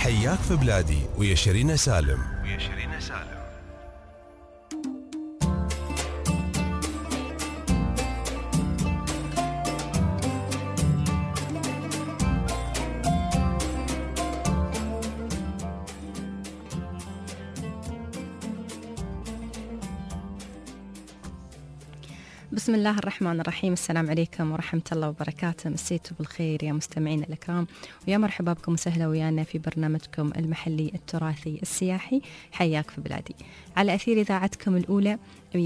حياك في بلادي ويا شيرين سالم. بسم الله الرحمن الرحيم. السلام عليكم ورحمة الله وبركاته. مسيتوا بالخير يا مستمعينا الأكرام، ويا مرحبا بكم وسهلا ويانا في برنامجكم المحلي التراثي السياحي حياك في بلادي، على أثير إذاعتكم الأولى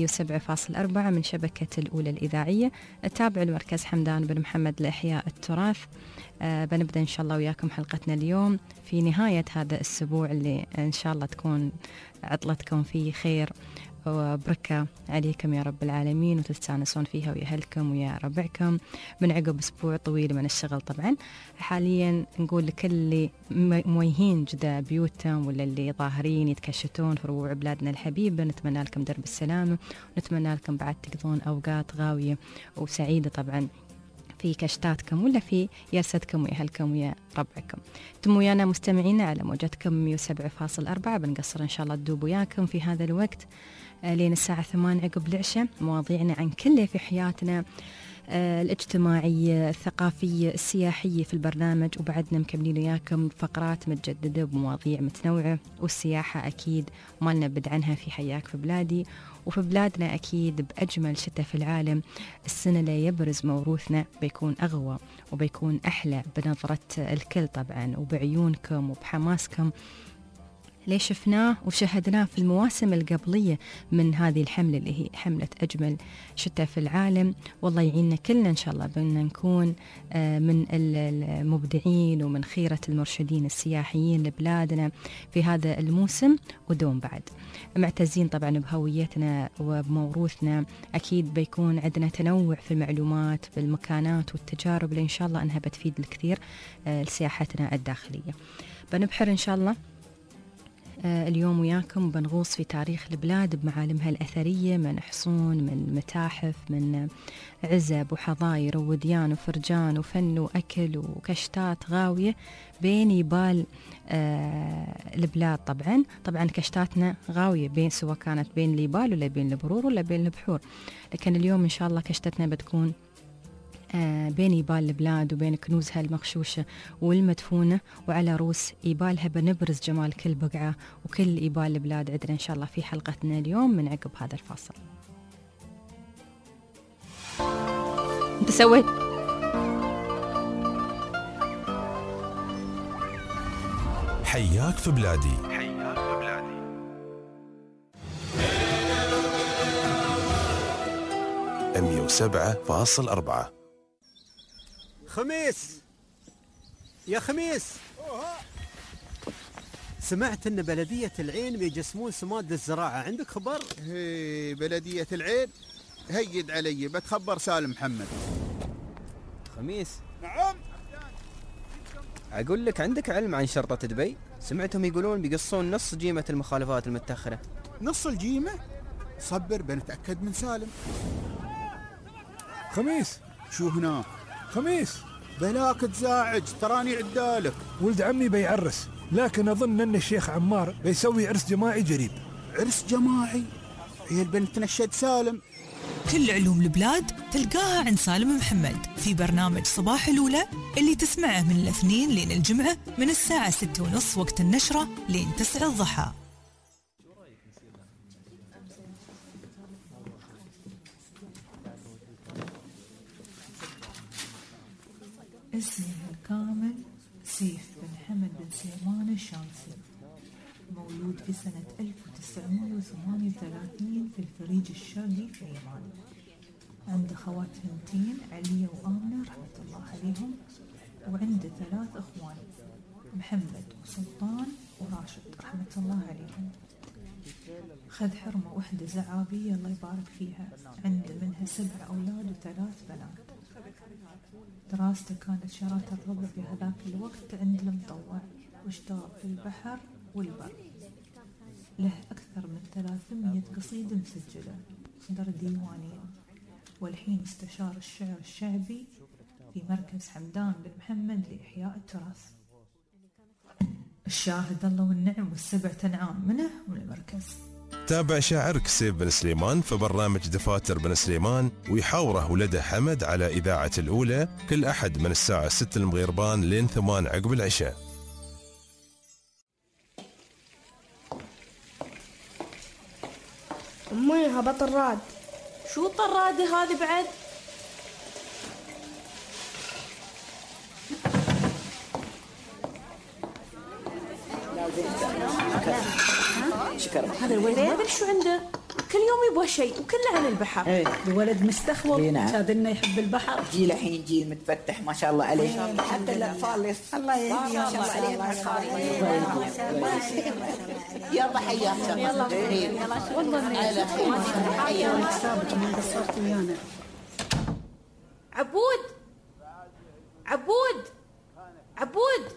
107.4 من شبكة الأولى الإذاعية التابع لمركز حمدان بن محمد لإحياء التراث. بنبدأ إن شاء الله وياكم حلقتنا اليوم في نهاية هذا الأسبوع اللي إن شاء الله تكون عطلتكم فيه خير وبركة عليكم يا رب العالمين، وتستانسون فيها ويا أهلكم ويا ربعكم من عقب أسبوع طويل من الشغل. طبعا حاليا نقول لكل اللي مويهين جدا بيوتهم ولا اللي ظاهرين يتكشتون في ربوع بلادنا الحبيبة، نتمنى لكم درب السلامة، ونتمنى لكم بعد تقضون أوقات غاوية وسعيدة طبعا في كشتاتكم ولا في يرستكم ويا أهلكم ويا ربعكم. انتم ويانا مستمعين على موجتكم 107.4. بنقصر إن شاء الله تدوب وياكم في هذا الوقت لين الساعة 8 عقب العشاء، مواضيعنا عن كله في حياتنا الاجتماعية الثقافية السياحية في البرنامج، وبعدنا مكملين وياكم فقرات متجددة بمواضيع متنوعة، والسياحة أكيد ما نبعد عنها في حياك في بلادي. وفي بلادنا أكيد بأجمل شتاء في العالم السنة اللي يبرز موروثنا بيكون أغوى وبيكون أحلى بنظرة الكل طبعا وبعيونكم وبحماسكم ليه شفناه وشاهدناه في المواسم القبلية من هذه الحملة اللي هي حملة أجمل شتاء في العالم. والله يعيننا كلنا إن شاء الله بأن نكون من المبدعين ومن خيرة المرشدين السياحيين لبلادنا في هذا الموسم ودوم بعد. معتزين طبعا بهويتنا وبموروثنا، أكيد بيكون عندنا تنوع في المعلومات في المكانات والتجارب اللي إن شاء الله أنها بتفيد الكثير لسياحتنا الداخلية. بنبحر إن شاء الله اليوم وياكم بنغوص في تاريخ البلاد بمعالمها الأثرية، من حصون من متاحف من عزب وحظاير ووديان وفرجان وفن وأكل وكشتات غاوية بين يبال البلاد. طبعا كشتاتنا غاوية بين، سواء كانت بين اليبال ولا بين البرور ولا بين البحور، لكن اليوم إن شاء الله كشتتنا بتكون بين يبال البلاد وبين كنوزها المغشوشة والمدفونة، وعلى روس يبالها بنبرز جمال كل بقعة وكل يبال البلاد عندنا إن شاء الله في حلقتنا اليوم من عقب هذا الفاصل. انت سويت حياك في بلادي. 107.4. خميس يا خميس، سمعت ان بلدية العين بيجسمون سماد للزراعة، عندك خبر؟ هي بلدية العين هيد علي، بتخبر سالم محمد. خميس. نعم. أقول لك، عندك علم عن شرطة دبي؟ سمعتهم يقولون بيقصون نص جيمة المخالفات المتأخرة. نص الجيمة؟ صبر بنتأكد من سالم. خميس. شو هناك؟ خميس بلاك تزاعج، تراني عدالك. ولد عمي بيعرس، لكن أظن أن الشيخ عمار بيسوي عرس جماعي قريب. عرس جماعي؟ هي البنت تنشد سالم. كل علوم البلاد تلقاها عند سالم محمد في برنامج صباح الأولى اللي تسمعه من الاثنين لين الجمعة من الساعة 6:30 وقت النشرة لين 9 الضحى. اسمي الكامل سيف بن حمد بن سليمان الشامسي، مولود في سنة 1938 في الفريج الشرقي في اليمن. عنده خوات بنتين عليا وآمنة رحمة الله عليهم، وعنده 3 أخوان محمد وسلطان وراشد رحمة الله عليهم. خذ حرمة وحدة زعابية الله يبارك فيها، عنده منها 7 أولاد و3 بنات. دراسته كانت شراكة الربع في هذاك الوقت عند المطوع، واشتغل في البحر والبر. له أكثر من 300 قصيدة مسجلة، صدر ديوانية، والحين استشار الشعر الشعبي في مركز حمدان بن محمد لإحياء التراث. الشاهد الله والنعم والسبع تنعام منه من المركز. تابع شاعرك سيف بن سليمان في برنامج دفاتر بن سليمان ويحاوره ولده حمد على إذاعة الأولى كل أحد من الساعة 6 المغيربان لين 8 عقب العشاء. أمي هبط الراد. شو الطرادة هذه بعد؟ شكرا. هذا الولد ما ادري شو عنده، كل يوم يبغى شيء وكله عن البحر. ايه الولد مستخوض. نعم. شادلنا يحب البحر. جيل الحين جيل متفتح ما شاء الله عليه. حتى الاطفال الله يهدي ما شاء الله عليهم. يلا حياك يلا والله على خير. عبود عبود عبود.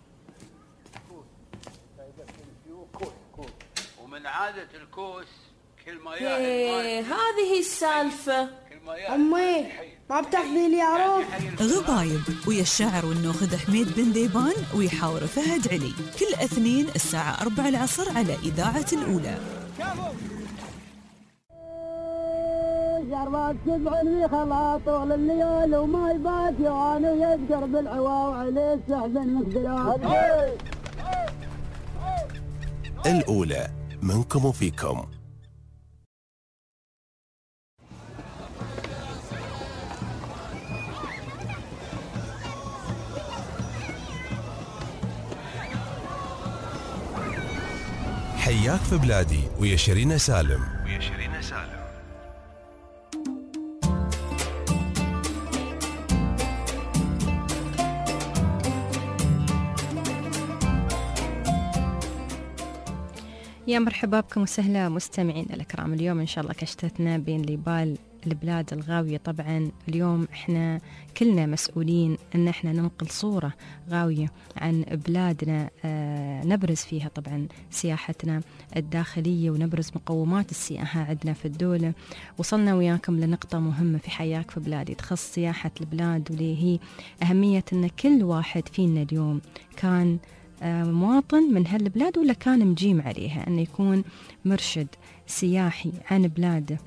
ومن عادة الكوس كل ما هذه هي السالفة. أمي ما بتاخذي لي عروض. غبايب ويا الشاعر والنوخذ حميد بن ذيبان ويحاور فهد علي كل اثنين الساعة 4 العصر على إذاعة الأولى. جربت تبعني خلاص طول الليل وما يبات يوان ويذكر بالعوا وعليه السحب المقدرات. الأولى منكم وفيكم. حياك في بلادي ويا شيرين سالم. يا مرحبا بكم وسهلا مستمعين الكرام. اليوم إن شاء الله كشتتنا بين لبال البلاد الغاوية. طبعا اليوم احنا كلنا مسؤولين ان احنا ننقل صورة غاوية عن بلادنا، نبرز فيها طبعا سياحتنا الداخلية ونبرز مقومات السياحة عندنا في الدولة. وصلنا وياكم لنقطة مهمة في حياك في بلادي تخص سياحة البلاد، واللي هي أهمية ان كل واحد فينا اليوم كان مواطن من هالبلاد ولا كان مجيم عليها، أنه يكون مرشد سياحي عن بلاده،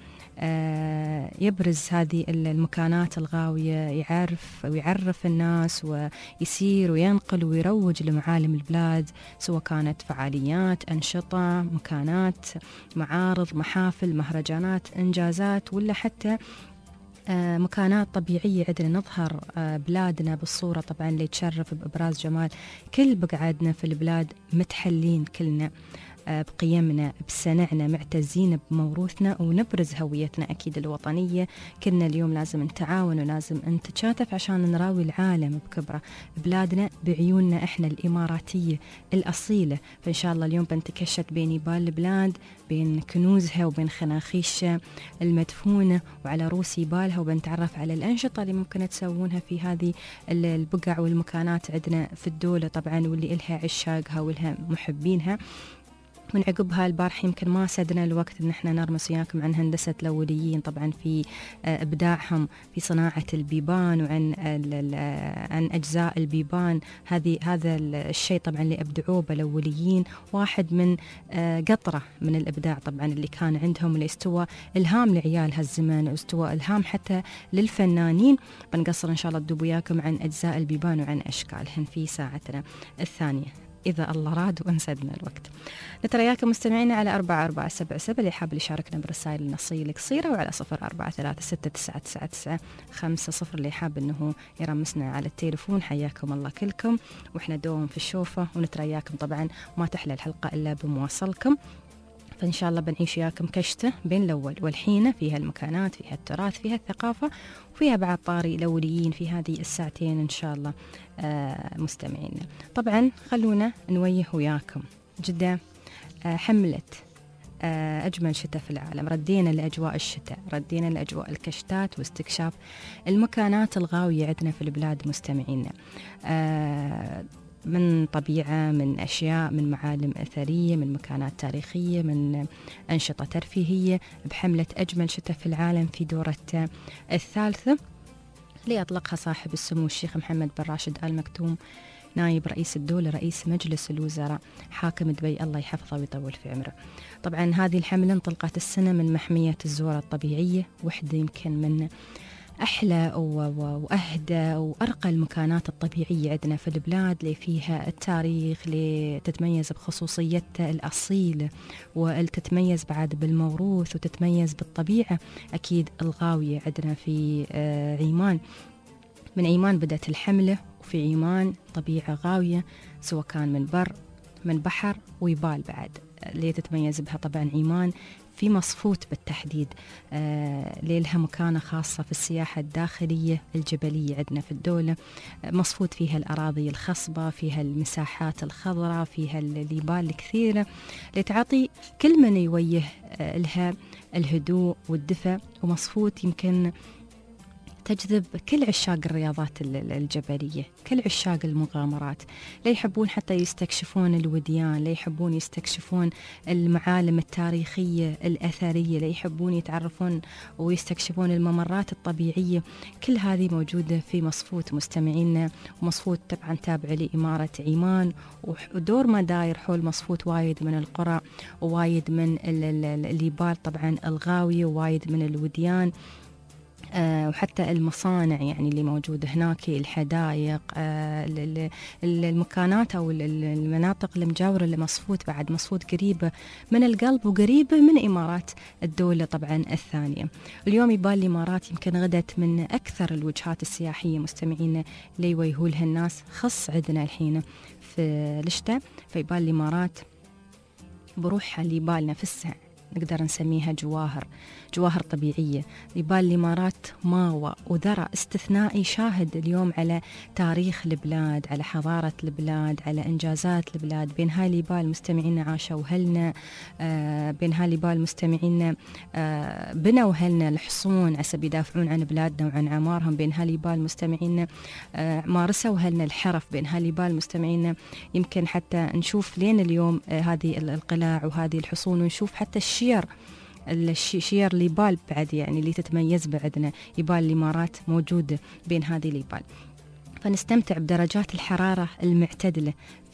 يبرز هذه المكانات الغاوية، يعرف الناس ويسير وينقل ويروج لمعالم البلاد، سواء كانت فعاليات، أنشطة، مكانات، معارض، محافل، مهرجانات، إنجازات، ولا حتى مكانات طبيعية عندنا نظهر بلادنا بالصورة طبعا اللي تشرف بإبراز جمال كل بقعدنا في البلاد. متحلين كلنا بقيمنا بسنعنا، معتزين بموروثنا ونبرز هويتنا أكيد الوطنية. كلنا اليوم لازم نتعاون ولازم نتشاتف عشان نراوي العالم بكبره بلادنا بعيوننا إحنا الإماراتية الأصيلة. فإن شاء الله اليوم بنتكشت بين يبال البلاد، بين كنوزها وبين خناخيشها المدفونة وعلى روس يبالها، وبنتعرف على الأنشطة اللي ممكن تسوونها في هذه البقع والمكانات عندنا في الدولة طبعا، واللي إلها عشاقها والها محبينها. من عقبها البارح يمكن ما سدنا الوقت ان احنا نرمس وياكم عن هندسة الأوليين طبعا في ابداعهم في صناعة البيبان وعن عن اجزاء البيبان. هذا الشيء طبعا اللي ابدعوه بالاوليين، واحد من قطرة من الابداع طبعا اللي كان عندهم، اللي استوى الهام لعيال هالزمن واستوى الهام حتى للفنانين. بنقصر ان شاء الله تدوب وياكم عن اجزاء البيبان وعن اشكالهن في ساعتنا الثانية إذا الله راد وانسدنا الوقت. نترياكم مستمعينا على 4477 اللي حاب يشاركنا برسائل النصية القصيرة، وعلى 0436699950 اللي حاب أنه يرمسنا على التليفون. حياكم الله كلكم، وإحنا دوم في الشوفة ونترياكم طبعا. ما تحلى الحلقة إلا بمواصلكم، فإن شاء الله بنعيش وياكم كشتة بين الأول والحين، فيها المكانات، فيها التراث، فيها الثقافة، وفيها بعد طاري الأوليين في هذه الساعتين إن شاء الله مستمعين. طبعا خلونا نويه وياكم جدة حملت أجمل شتاء في العالم. ردينا لأجواء الشتاء، ردينا لأجواء الكشتات واستكشاف المكانات الغاوية عندنا في البلاد مستمعينا، من طبيعة، من أشياء، من معالم أثرية، من مكانات تاريخية، من أنشطة ترفيهية، بحملة أجمل شتاء في العالم في دورة الثالثة اللي أطلقها صاحب السمو الشيخ محمد بن راشد آل مكتوم نايب رئيس الدولة، رئيس مجلس الوزراء، حاكم دبي الله يحفظه ويطول في عمره. طبعا هذه الحملة انطلقت السنة من محمية الزورة الطبيعية، وحدة يمكن من أحلى وأهدى وأرقى المكانات الطبيعية عندنا في البلاد، اللي فيها التاريخ، اللي تتميز بخصوصيتها الأصيلة، وتتميز بعد بالموروث، وتتميز بالطبيعة أكيد الغاوية عندنا في عيمان. من عيمان بدأت الحملة، وفي عيمان طبيعة غاوية سواء كان من بر من بحر ويبال بعد، اللي تتميز بها طبعا عيمان في مصفوت بالتحديد، لها مكانة خاصة في السياحة الداخلية الجبلية عندنا في الدولة. مصفوت فيها الأراضي الخصبة، فيها المساحات الخضراء، فيها الجبال الكثيرة اللي تعطي كل من يويه لها الهدوء والدفء، ومصفوت يمكن تجذب كل عشاق الرياضات الجبلية، كل عشاق المغامرات، لا يحبون حتى يستكشفون الوديان، لا يحبون يستكشفون المعالم التاريخية الأثرية، لا يحبون يتعرفون ويستكشفون الممرات الطبيعية. كل هذه موجودة في مصفوت مستمعينا. ومصفوت طبعا تابع لإمارة عيمان، ودور ما داير حول مصفوت وايد من القرى، ووايد من الجبال طبعا الغاوية، ووايد من الوديان، وحتى المصانع يعني اللي موجودة هناك، الحدائق، المكانات أو المناطق المجاورة لمصفوت. بعد مصفوت قريبة من القلب وقريبة من إمارات الدولة طبعا الثانية. اليوم يبال الإمارات يمكن غدت من أكثر الوجهات السياحية مستمعين اللي يويهولها الناس، خص عندنا الحين في الشتاء، فيبال الإمارات بروحها اللي يبال نفسها نقدر نسميها جواهر طبيعية. يبال الإمارات ماوى وذرة استثنائي شاهد اليوم على تاريخ البلاد، على حضارة البلاد، على إنجازات البلاد. بين هاي الجبال مستمعينا عاشوا أهلنا، بين هاي الجبال مستمعينا بنوا أهلنا الحصون عسى يدافعون عن بلادنا وعن عمارهم. بين هاي الجبال مستمعينا مارسوا أهلنا الحرف. بين هاي الجبال مستمعينا يمكن حتى نشوف لين اليوم هذه القلاع وهذه الحصون، ونشوف حتى الشير الجبال بعد يعني اللي تتميز بعدنا. جبال الإمارات موجودة بين هذه الجبال، فنستمتع بدرجات الحرارة المعتدلة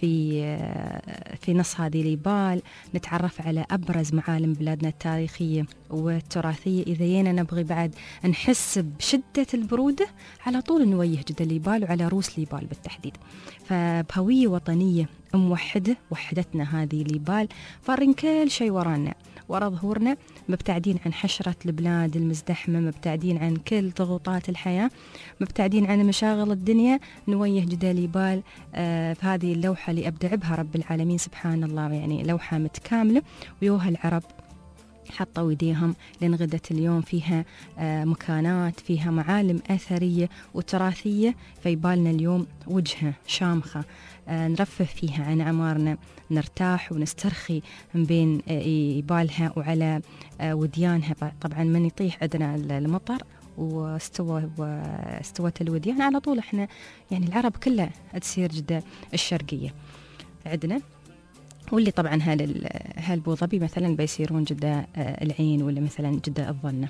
في نص هذه الجبال. نتعرف على أبرز معالم بلادنا التاريخية والتراثية. إذا ينا نبغي بعد نحس بشدة البرودة، على طول نويه جدة الجبال وعلى روس الجبال بالتحديد. فبهوية وطنية موحدة وحدتنا هذه الجبال، فارين كل شيء ورانا، ورا ظهورنا، مبتعدين عن حشرة البلاد المزدحمة، مبتعدين عن كل ضغوطات الحياة، مبتعدين عن مشاغل الدنيا. نويه جدة الجبال في هذه اللوحة اللي أبدع بها رب العالمين سبحان الله، يعني لوحة متكاملة. ويوها العرب حطوا ايديهم لنغدت اليوم فيها مكانات، فيها معالم أثرية وتراثية. فيبالنا اليوم وجهة شامخة نرفه فيها عن عمارنا، نرتاح ونسترخي من بين يبالها وديانها. طبعا من يطيح عندنا المطر واستوت الوديان، على طول احنا يعني العرب كلها تصير جدة الشرقية عندنا. واللي طبعا هالبو ظبي مثلا بيصيرون جدة العين، ولا مثلا جدة الظنة.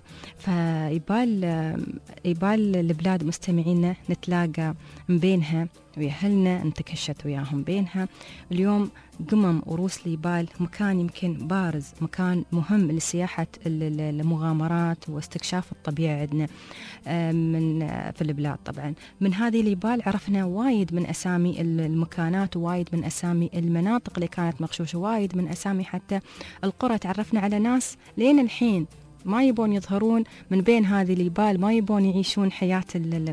فيبال البلاد مستمعينا نتلاقى من بينها ويا أهلنا، نتكشت وياهم بينها. اليوم قمم وروس الجبال مكان يمكن بارز، مكان مهم لسياحة المغامرات واستكشاف الطبيعة عندنا في البلاد. طبعا من هذه الجبال عرفنا وايد من أسامي المكانات، ووايد من أسامي المناطق اللي كانت مغشوشة، وايد من أسامي حتى القرى. تعرفنا على ناس لين الحين ما يبون يظهرون من بين هذه الجبال، ما يبون يعيشون حياة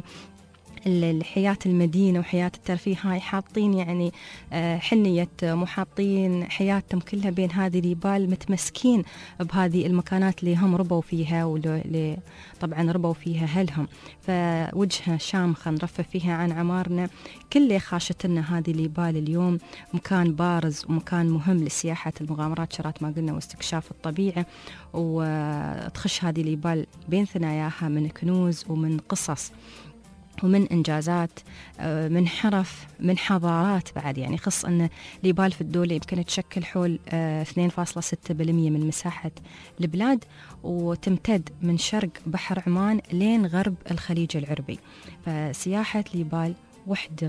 المدينة وحياة الترفيه. هاي حاطين يعني حنية محاطين حياتهم كلها بين هذه الجبال، متمسكين بهذه المكانات اللي هم ربوا فيها، واللي طبعا ربوا فيها أهلهم. فوجهة شامخة نرفه فيها عن عمارنا. كل خاشتنا هذه الجبال اليوم مكان بارز ومكان مهم لسياحة المغامرات، شرات ما قلنا، واستكشاف الطبيعة. وتخش هذه الجبال بين ثناياها من كنوز ومن قصص ومن إنجازات، من حرف، من حضارات بعد. يعني خص أن الجبال في الدولة يمكن تشكل حول 2.6% من مساحة البلاد، وتمتد من شرق بحر عمان لين غرب الخليج العربي. فسياحة الجبال وحدة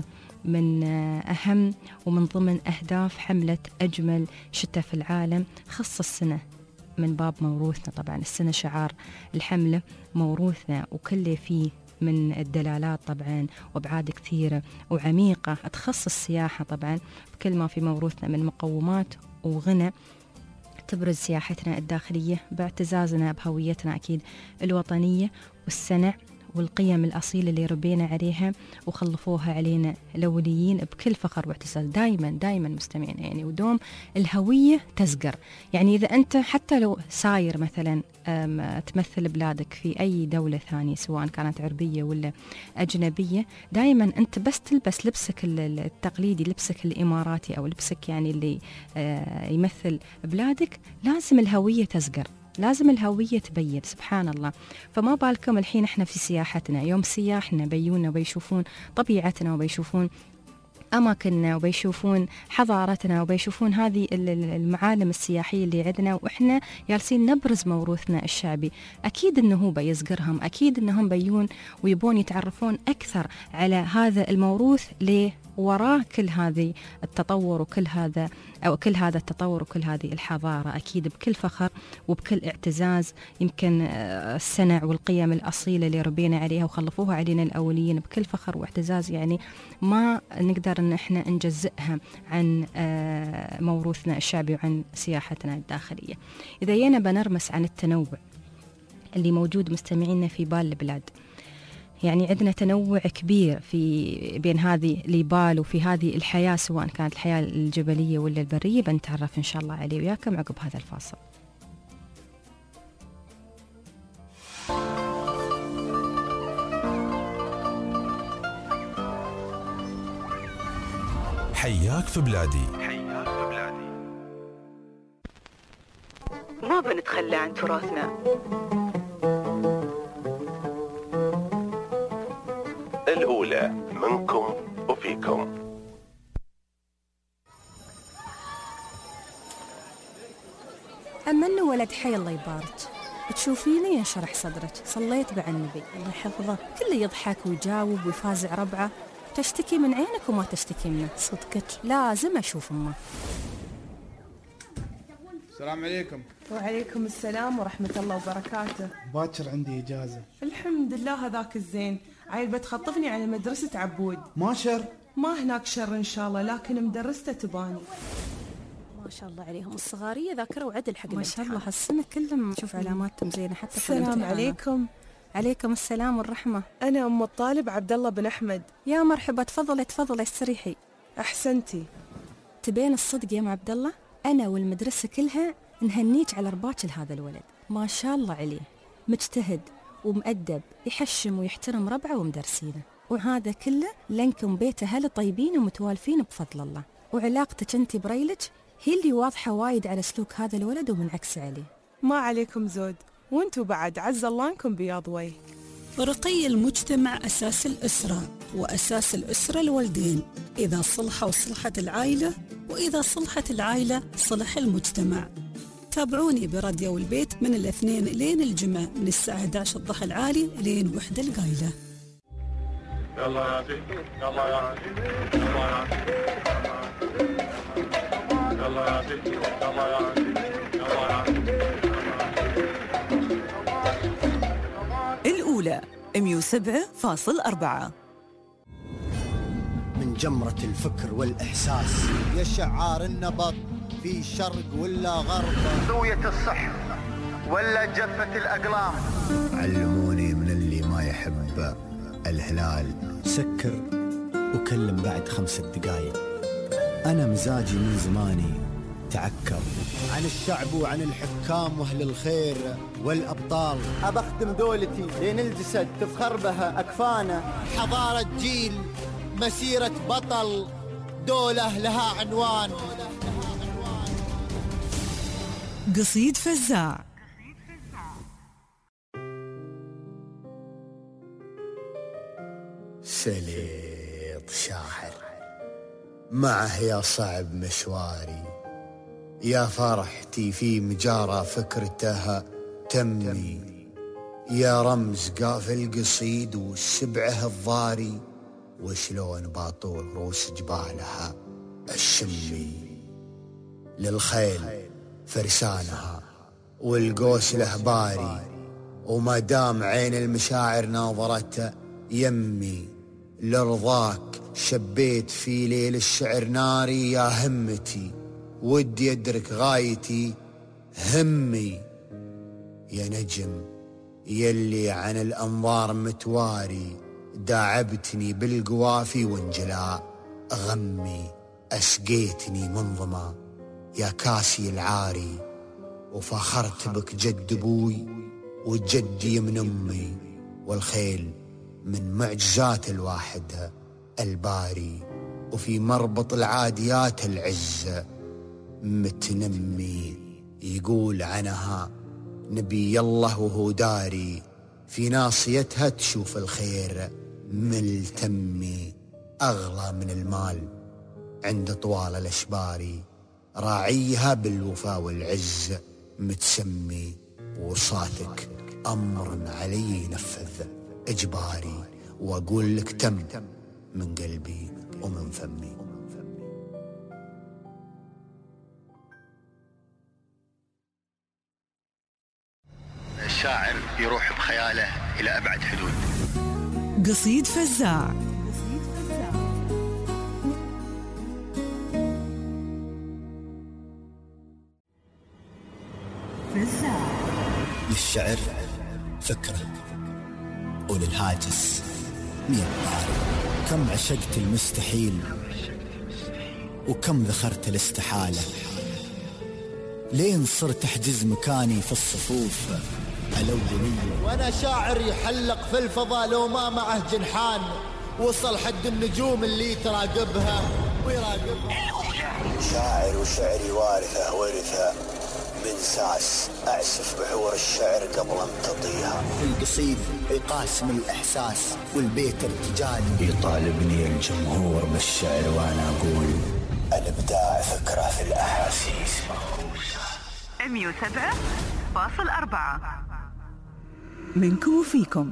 من أهم ومن ضمن أهداف حملة أجمل شتاء في العالم خص السنة من باب موروثنا. طبعا السنة شعار الحملة موروثنا، وكل فيه من الدلالات طبعا وابعاد كثيرة وعميقة تخص السياحة طبعا بكل ما في موروثنا من مقومات وغنى تبرز سياحتنا الداخلية باعتزازنا بهويتنا أكيد الوطنية والسنع والقيم الأصيلة اللي ربينا عليها وخلفوها علينا الأوليين بكل فخر واعتزاز. دايما مستمعين يعني ودوم الهوية تزقر. يعني إذا أنت حتى لو ساير مثلا تمثل بلادك في أي دولة ثانية سواء كانت عربية ولا أجنبية، دايما أنت بس تلبس لبسك التقليدي، لبسك الإماراتي أو لبسك يعني اللي يمثل بلادك، لازم الهوية تزقر، لازم الهوية تبين. سبحان الله. فما بالكم الحين احنا في سياحتنا، يوم سياحنا بيونا وبيشوفون طبيعتنا وبيشوفون أماكننا وبيشوفون حضارتنا وبيشوفون هذه المعالم السياحية اللي عندنا، وإحنا جالسين نبرز موروثنا الشعبي. أكيد إنه هو بيزقرهم، أكيد إنهم بيون ويبون يتعرفون أكثر على هذا الموروث ليه وراء كل هذه التطور وكل هذا التطور وكل هذه الحضارة. أكيد بكل فخر وبكل اعتزاز. يمكن السنع والقيم الأصيلة اللي ربينا عليها وخلفوها علينا الأوليين بكل فخر واعتزاز، يعني ما نقدر إن إحنا نجزئها عن موروثنا الشعبي وعن سياحتنا الداخلية. إذا جينا بنرمس عن التنوع اللي موجود مستمعينا في بال البلاد، يعني عندنا تنوع كبير في بين هذه الجبال وفي هذه الحياة سواء كانت الحياة الجبلية ولا البرية. بنتعرف إن شاء الله عليه وياكم عقب هذا الفاصل. حياك في بلادي. ما بنتخلى عن تراثنا. الأولى منكم وفيكم. أما إنه ولد حي الله يبارك، تشوفيني ينشرح صدرك، صليت مع النبي الله يحفظه، كله يضحك ويجاوب ويفازع ربعه، تشتكي من عينك وما تشتكي منه. صدقك لازم أشوف أمه. السلام عليكم. وعليكم السلام ورحمة الله وبركاته. باكر عندي إجازة. الحمد لله هذاك الزين. عيل بتخطفني على مدرسة عبود. ما شر؟ ما هناك شر إن شاء الله، لكن مدرسته تباني. ما شاء الله عليهم الصغارية ذاكرة وعدل حق ما شاء الله هالسنة كلهم نشوف علاماتهم زينة حتى. السلام عليكم. عليكم السلام والرحمة. أنا أم الطالب عبد الله بن أحمد. يا مرحبا، تفضلي استريحي. أحسنتي. تبين الصدق يا ام عبد الله، أنا والمدرسة كلها نهنيك على رباك لهذا الولد. ما شاء الله عليه، مجتهد ومؤدب، يحشم ويحترم ربعه ومدرسينه، وهذا كله لأنكم بيت أهل طيبين ومتوالفين بفضل الله. وعلاقتك أنت بريلك هي اللي واضحة وايد على سلوك هذا الولد ومنعكسة عليه. ما عليكم زود، وانتوا بعد عز الله انكم بياض وجه. رقي المجتمع أساس الأسرة، وأساس الأسرة الوالدين. إذا صلحوا صلحت العائلة، وإذا صلحت العائلة صلح المجتمع. تابعوني براديو البيت من الاثنين لين الجمعة من الساعة 11 الضحى العالي لين 1 القايلة. يلا يا عزيز، يلا يا عزيز، يلا يا عزيز، يلا يا عزيز، يلا يا عزيز، يلا يا عزيز. الأولى 107.4. من جمرة الفكر والإحساس يا شعار النبض في شرق ولا غرب، زوية الصح ولا جفة الأقلام. علموني من اللي ما يحب الهلال سكر وكلم بعد 5 دقايق. أنا مزاجي من زماني تعكر عن الشعب وعن الحكام وأهل الخير والأبطال. أبخدم دولتي لين الجسد تفخر بها أكفانا. حضارة جيل، مسيرة بطل، دولة لها عنوان. قصيد فزاع. سليط شاعر معه يا صعب مشواري، يا فرحتي في مجارى فكرته تمي، يا رمز قاف القصيد وسبعه الضاري، وشلون باطول روس جبالها الشمي. للخيل فرسانها والقوس له باري، وما دام عين المشاعر ناظرته يمي. لرضاك شبيت في ليل الشعر ناري يا همتي، ودي أدرك غايتي همي. يا نجم يلي عن الأنظار متواري، داعبتني بالقوافي وانجلاء غمي. أسقيتني منظمة يا كاسي العاري، وفاخرت بك جد أبوي وجدي من أمي. والخيل من معجزات الواحد الباري، وفي مربط العاديات العزة متنمي. يقول عنها نبي الله وهو داري، في ناصيتها تشوف الخير ملتمي. أغلى من المال عند طوال الأشبار، راعيها بالوفا والعز متسمي. وصاتك أمر علي نفذ إجباري، وأقول لك تم من قلبي ومن فمي. الشاعر يروح بخياله إلى أبعد حدود. قصيد فزاع. للشعر فكرة، وللهاجس 100 طاري. كم عشقت المستحيل وكم ذخرت الاستحالة، لين صرت أحجز مكاني في الصفوف الأولية. وأنا شاعر يحلق في الفضاء لو ما معه جنحان، وصل حد النجوم اللي تراقبها ويراقبها. شاعر وشعري وارثة ورثة من ساس، أعسف بحور الشعر قبل امتطيها. القصيد يقاسم الإحساس والبيت ارتجالي، يطالبني الجمهور بالشعر وأنا أقول الإبداع فكرة في الأحاسيس. 107.4 منكم وفيكم.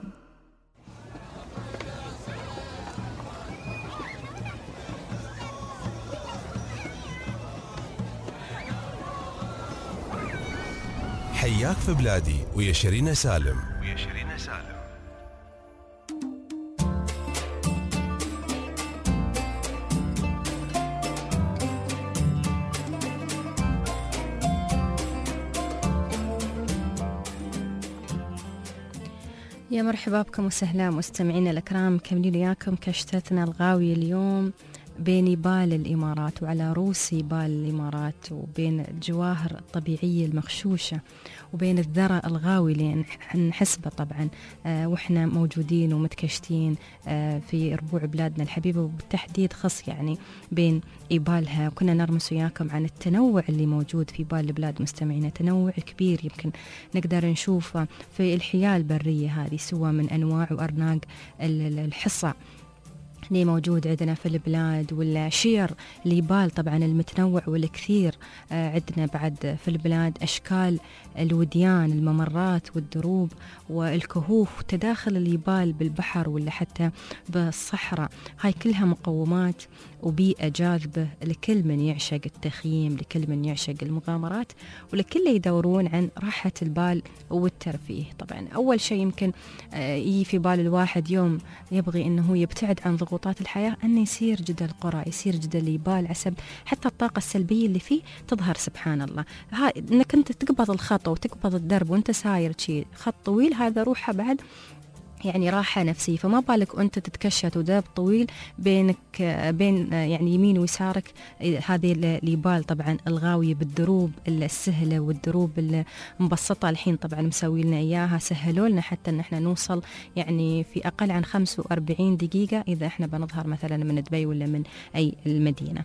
حياك في بلادي ويا شيرين سالم. يا مرحبا بكم وسهلا مستمعينا الأكرام، مكملين وياكم كشتتنا الغاوية اليوم بين يبال الإمارات وعلى روس يبال الإمارات، وبين الجواهر الطبيعية المغشوشة، وبين الذرة الغاوي اللي نحسبه طبعا وإحنا موجودين ومتكشتين في ربوع بلادنا الحبيبة، وبالتحديد خص يعني بين إبالها. وكنا نرمس وياكم عن التنوع اللي موجود في بال البلاد مستمعينا، تنوع كبير يمكن نقدر نشوفه في الحياة البرية هذه، سواء من أنواع وأرناق الحصى اللي موجود عندنا في البلاد، والشير اليبال طبعا المتنوع والكثير عندنا بعد في البلاد، أشكال الوديان، الممرات والدروب والكهوف، وتداخل اليبال بالبحر ولا حتى بالصحراء. هاي كلها مقومات وبيئة جاذبة لكل من يعشق التخييم، لكل من يعشق المغامرات، ولكل يدورون عن راحة البال والترفيه. طبعا أول شيء يمكن يجي في بال الواحد يوم يبغي أنه يبتعد عن ضغوطات الحياة، أنه يسير جدا القرى، يسير جدا اليبال، عسب حتى الطاقة السلبية اللي فيه تظهر. سبحان الله، أنك أنت تقبض الخط وتقبض الدرب وأنت ساير شيء خط طويل، هذا روحه بعد يعني راحة نفسية. فما بالك وأنت تتكشت ودرب طويل بين يعني يمين ويسارك هذه اليبال طبعا الغاوية بالدروب السهلة والدروب المبسطة. الحين طبعا مسوي لنا إياها، سهلوا لنا حتى أن احنا نوصل يعني في أقل عن 45 دقيقة إذا احنا بنظهر مثلا من دبي ولا من أي المدينة.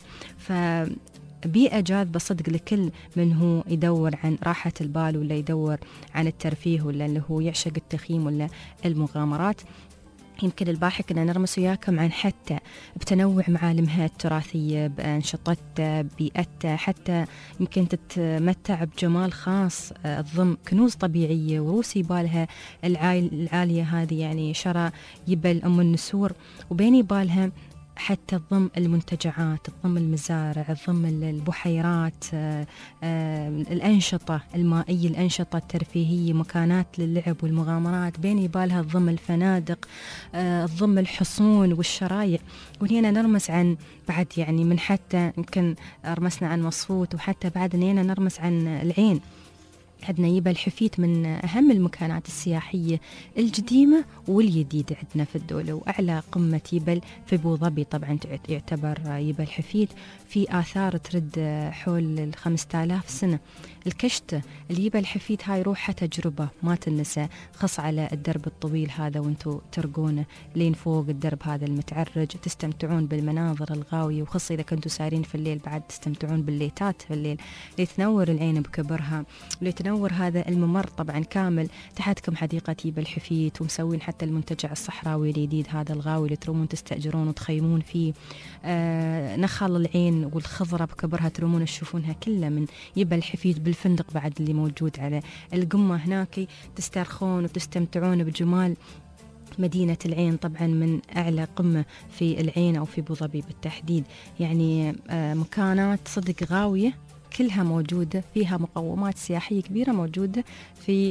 بيئة جاذبة صدق لكل من هو يدور عن راحة البال ولا يدور عن الترفيه ولا اللي هو يعشق التخييم ولا المغامرات. يمكن البارحة كنا نرمس وياكم عن حتى بتنوع معالمها التراثية، بأنشطتها، بيئتها، حتى يمكن تتمتع بجمال خاص تضم كنوز طبيعية وروس يبالها العالية هذه، يعني شرى يبل أم النسور، وبين يبالها حتى تضم المنتجعات، تضم المزارع، تضم البحيرات، الأنشطة المائية، الأنشطة الترفيهية، مكانات للعب والمغامرات، بين يبالها تضم الفنادق، تضم الحصون والشرايع. وهنا نرمس عن بعد يعني من حتى يمكن رمسنا عن مصفوت، وحتى بعد هنا نرمس عن العين. عندنا يبل حفيت من أهم المكانات السياحية القديمة والجديدة عندنا في الدولة، وأعلى قمة يبل في أبو ظبي طبعا يعتبر يبل حفيت، في آثار ترد حول 5000 سنة. الكشتة اليبل حفيت هاي روحها تجربة ما تنسى، خص على الدرب الطويل هذا وانتو ترقونه لين فوق الدرب هذا المتعرج، تستمتعون بالمناظر الغاوية، وخص إذا كنتوا سايرين في الليل بعد تستمتعون بالليتات في الليل لتنور العين بكبرها، ولتنور هذا الممر طبعا كامل. تحتكم حديقة يبل حفيت، ومسوين حتى المنتجع الصحراوي الجديد هذا الغاوي اللي ترومون تستأجرون وتخيمون فيه. نخل العين والخضرة بكبرها ترومون تشوفونها كلها من يبل حفيت، بالفندق بعد اللي موجود على القمة هناك تسترخون وتستمتعون بجمال مدينة العين، طبعا من أعلى قمة في العين أو في أبو ظبي بالتحديد. يعني مكانات صدق غاوية كلها موجودة، فيها مقومات سياحية كبيرة موجودة في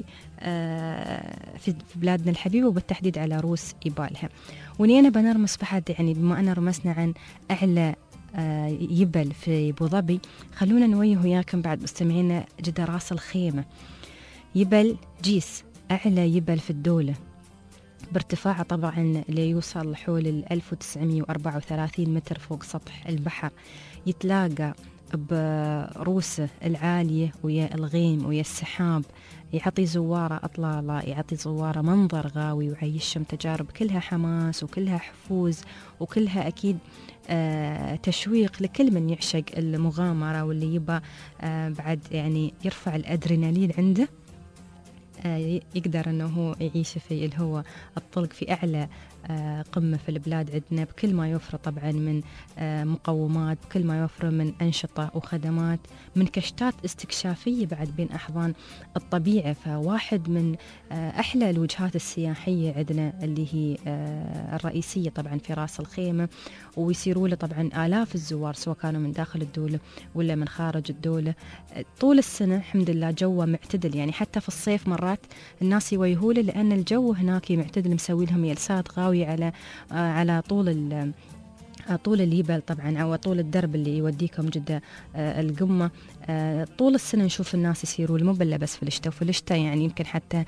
بلادنا الحبيبة، وبالتحديد على روس يبالها. ونينا بنرمس بعد، يعني بما أن رمسنا عن أعلى يبل في أبو ظبي، خلونا نويه وياكم بعد مستمعينا جدة راس الخيمة. يبل جيس أعلى يبل في الدولة، بارتفاعه طبعا ليوصل حول 1934 متر فوق سطح البحر، يتلاقى بروسه العالية ويا الغيم ويا السحاب، يعطي زواره أطلالة، يعطي زواره منظر غاوي، ويعيشهم تجارب كلها حماس وكلها حفوز وكلها أكيد تشويق لكل من يعشق المغامرة واللي يبى بعد يعني يرفع الأدرينالين عنده، يقدر أنه هو يعيش في اللي هو الطلق في أعلى قمة في البلاد عندنا، بكل ما يوفر طبعا من مقومات، بكل ما يوفر من أنشطة وخدمات، من كشتات استكشافية بعد بين أحضان الطبيعة. فواحد من أحلى الوجهات السياحية عندنا اللي هي الرئيسية طبعا في راس الخيمة، ويصيروا له طبعا آلاف الزوار سواء كانوا من داخل الدولة ولا من خارج الدولة. طول السنة الحمد لله جوه معتدل، يعني حتى في الصيف مرات الناس يويهوله لأن الجو هناك معتدل، مسوي لهم جلسات غاوية على طول اليبل طبعا، أو طول الدرب اللي يوديكم جدة القمة. طول السنة نشوف الناس يسيروا، مو بلا بس في الشتاء، وفي الشتاء يعني يمكن حتى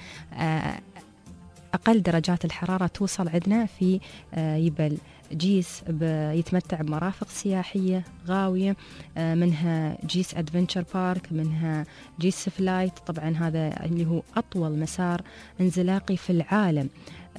أقل درجات الحرارة توصل عندنا في يبل جيس، يتمتع بمرافق سياحية غاوية، منها جيس أدفنتشر بارك، منها جيس فلايت، طبعا هذا اللي هو أطول مسار انزلاقي في العالم،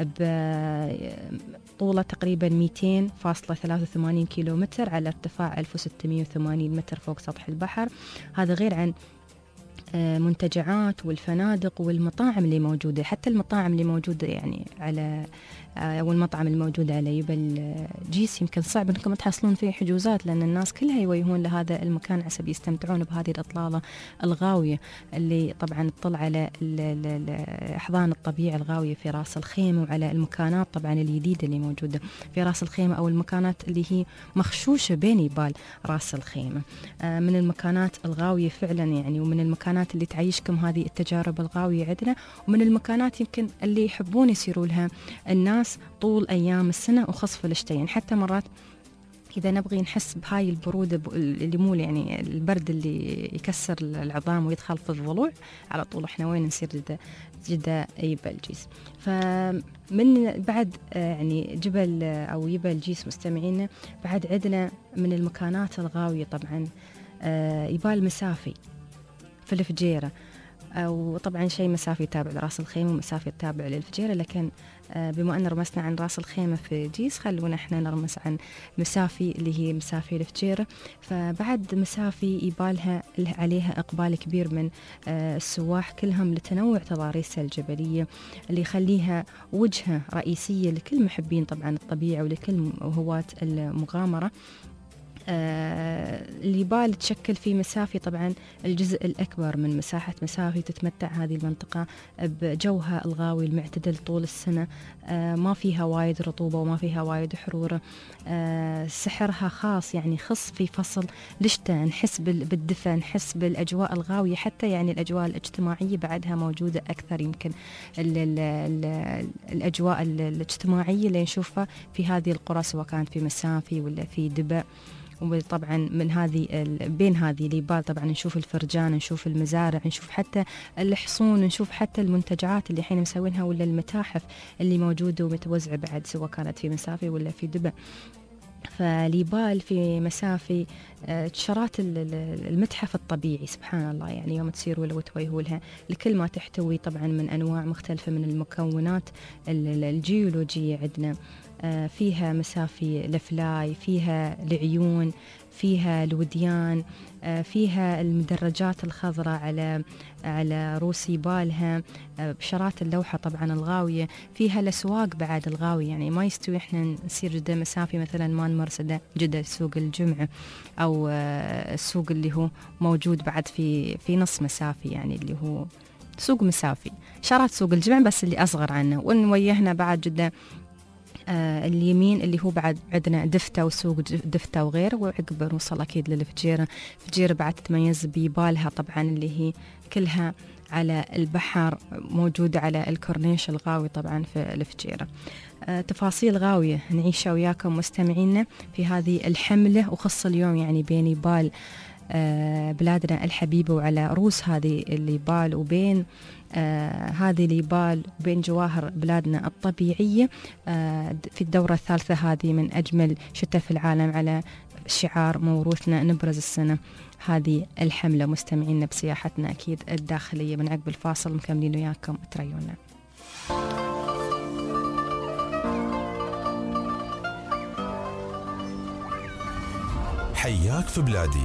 بطولة تقريبا 200.83 كيلومتر على ارتفاع 1680 متر فوق سطح البحر. هذا غير عن منتجعات والفنادق والمطاعم اللي موجودة، حتى المطاعم اللي موجودة يعني على والمطعم الموجود على يبل جيس يمكن صعب انكم تحصلون فيه حجوزات، لان الناس كلها يويهون لهذا المكان عسب يستمتعون بهذه الاطلاله الغاويه اللي طبعا تطل على احضان الطبيعه الغاويه في راس الخيمه، وعلى المكانات طبعا الجديده اللي موجوده في راس الخيمه، او المكانات اللي هي مخشوشه بين يبال راس الخيمه. من المكانات الغاويه فعلا يعني، ومن المكانات اللي تعيشكم هذه التجارب الغاويه عندنا، ومن المكانات يمكن اللي يحبون يسيروا لها الناس طول أيام السنة وخاصة في الشتاء. يعني حتى مرات إذا نبغي نحس بهاي البرودة اللي مو يعني البرد اللي يكسر العظام ويدخل في الضلوع، على طول إحنا وين نصير جدة يبل جيس. فمن بعد يعني جبل أو يبل جيس مستمعينا، بعد عندنا من المكانات الغاوية طبعا يبال مسافي في الفجيرة، وطبعا شيء مسافي تابع لراس الخيمة ومسافي تابع للفجيرة. لكن بما أن رمسنا عن راس الخيمة في جيس، خلونا احنا نرمس عن مسافي اللي هي مسافي الفجيرة. فبعد مسافي يبالها عليها إقبال كبير من السواح كلهم لتنوع تضاريسها الجبلية اللي يخليها وجهة رئيسية لكل محبين طبعا الطبيعة ولكل هواة المغامرة. اليبال تشكل في مسافي طبعا الجزء الأكبر من مساحة مسافي. تتمتع هذه المنطقة بجوها الغاوي المعتدل طول السنة، ما فيها وايد رطوبة وما فيها وايد حرورة. سحرها خاص، يعني خص في فصل الشتاء، نحس بالدفء، نحس بالأجواء الغاوية، حتى يعني الأجواء الاجتماعية بعدها موجودة أكثر. يمكن الأجواء الاجتماعية اللي نشوفها في هذه القرى سواء كانت في مسافي ولا في دبا. وطبعا من هذه بين هذه اليبال طبعا نشوف الفرجان، نشوف المزارع، نشوف حتى الحصون، نشوف حتى المنتجعات اللي حين مسوينها ولا المتاحف اللي موجودة ومتوزعة بعد سواء كانت في مسافي ولا في دبا. فاليبال في مسافي شرات المتحف الطبيعي سبحان الله، يعني يوم تسير ولا وتويهولها لكل ما تحتوي طبعا من أنواع مختلفة من المكونات الجيولوجية عندنا. فيها مسافي الفلاي، فيها العيون، فيها الوديان، فيها المدرجات الخضراء على روس يبالها بشرات اللوحة طبعا الغاوية. فيها الأسواق بعد الغاوية، يعني ما يستوي احنا نسير جدة مسافي مثلا ما نمرسده جدة سوق الجمعة أو السوق اللي هو موجود بعد في نص مسافي، يعني اللي هو سوق مسافي شارات سوق الجمعة بس اللي أصغر عنه. ونويهنا بعد جدة اليمين اللي هو بعد عندنا دفتة وسوق دفتة وغيره. وعقب نوصل أكيد للفجيرة. فجيرة بعد تتميز بيبالها طبعا اللي هي كلها على البحر، موجودة على الكورنيش الغاوي طبعا في الفجيرة. تفاصيل غاوية نعيشها وياكم مستمعينا في هذه الحملة، وخص اليوم يعني بين يبال بلادنا الحبيبة وعلى روس هذه اليبال وبين هذه اليبال وبين جواهر بلادنا الطبيعية في الدورة الثالثة هذه من أجمل شتاء في العالم على شعار موروثنا نبرز السنة. هذه الحملة مستمعينا بسياحتنا أكيد الداخلية. من عقب الفاصل مكملين وياكم، تريونا. حياك في بلادي.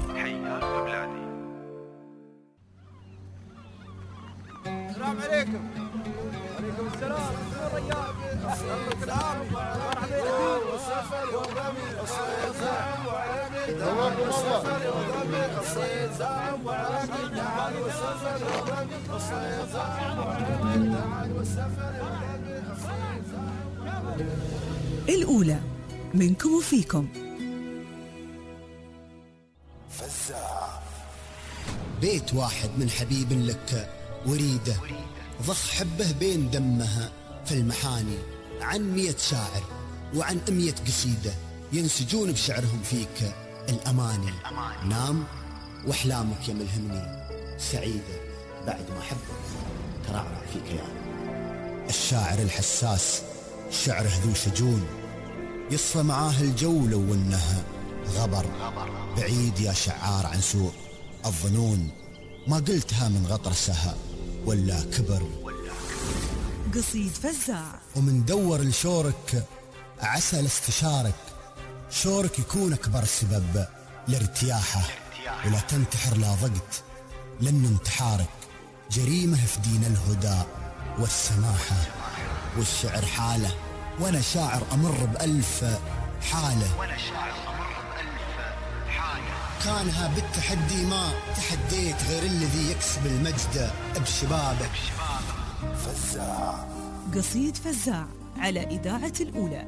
السلام عليكم. وعليكم السلام. الأولى منكم وفيكم. فزاع. بيت واحد من حبيب لك وريده، ضخ حبه بين دمها في المحاني، عن 100 شاعر وعن 100 قصيدة ينسجون بشعرهم فيك الأماني. نام وأحلامك يا ملهمني سعيدة بعد ما أحبك ترعرع في كياني. الشاعر الحساس شعره ذو شجون، يصفى معاه الجو لو انها غبر. بعيد يا شعار عن سوء الظنون، ما قلتها من غطرسها ولا كبر. قصيد فزاع. ومن دور لشورك عسى لاستشارك، شورك يكون أكبر سبب لارتياحه، ولا تنتحر لا ضقت لأن انتحارك جريمة في دين الهدى والسماحة. والشعر حالة وأنا شاعر أمر ب1000 حالة، كانها بالتحدي ما تحديت غير الذي يكسب المجد بشبابه. فزاع. قصيد فزاع على إذاعة الأولى.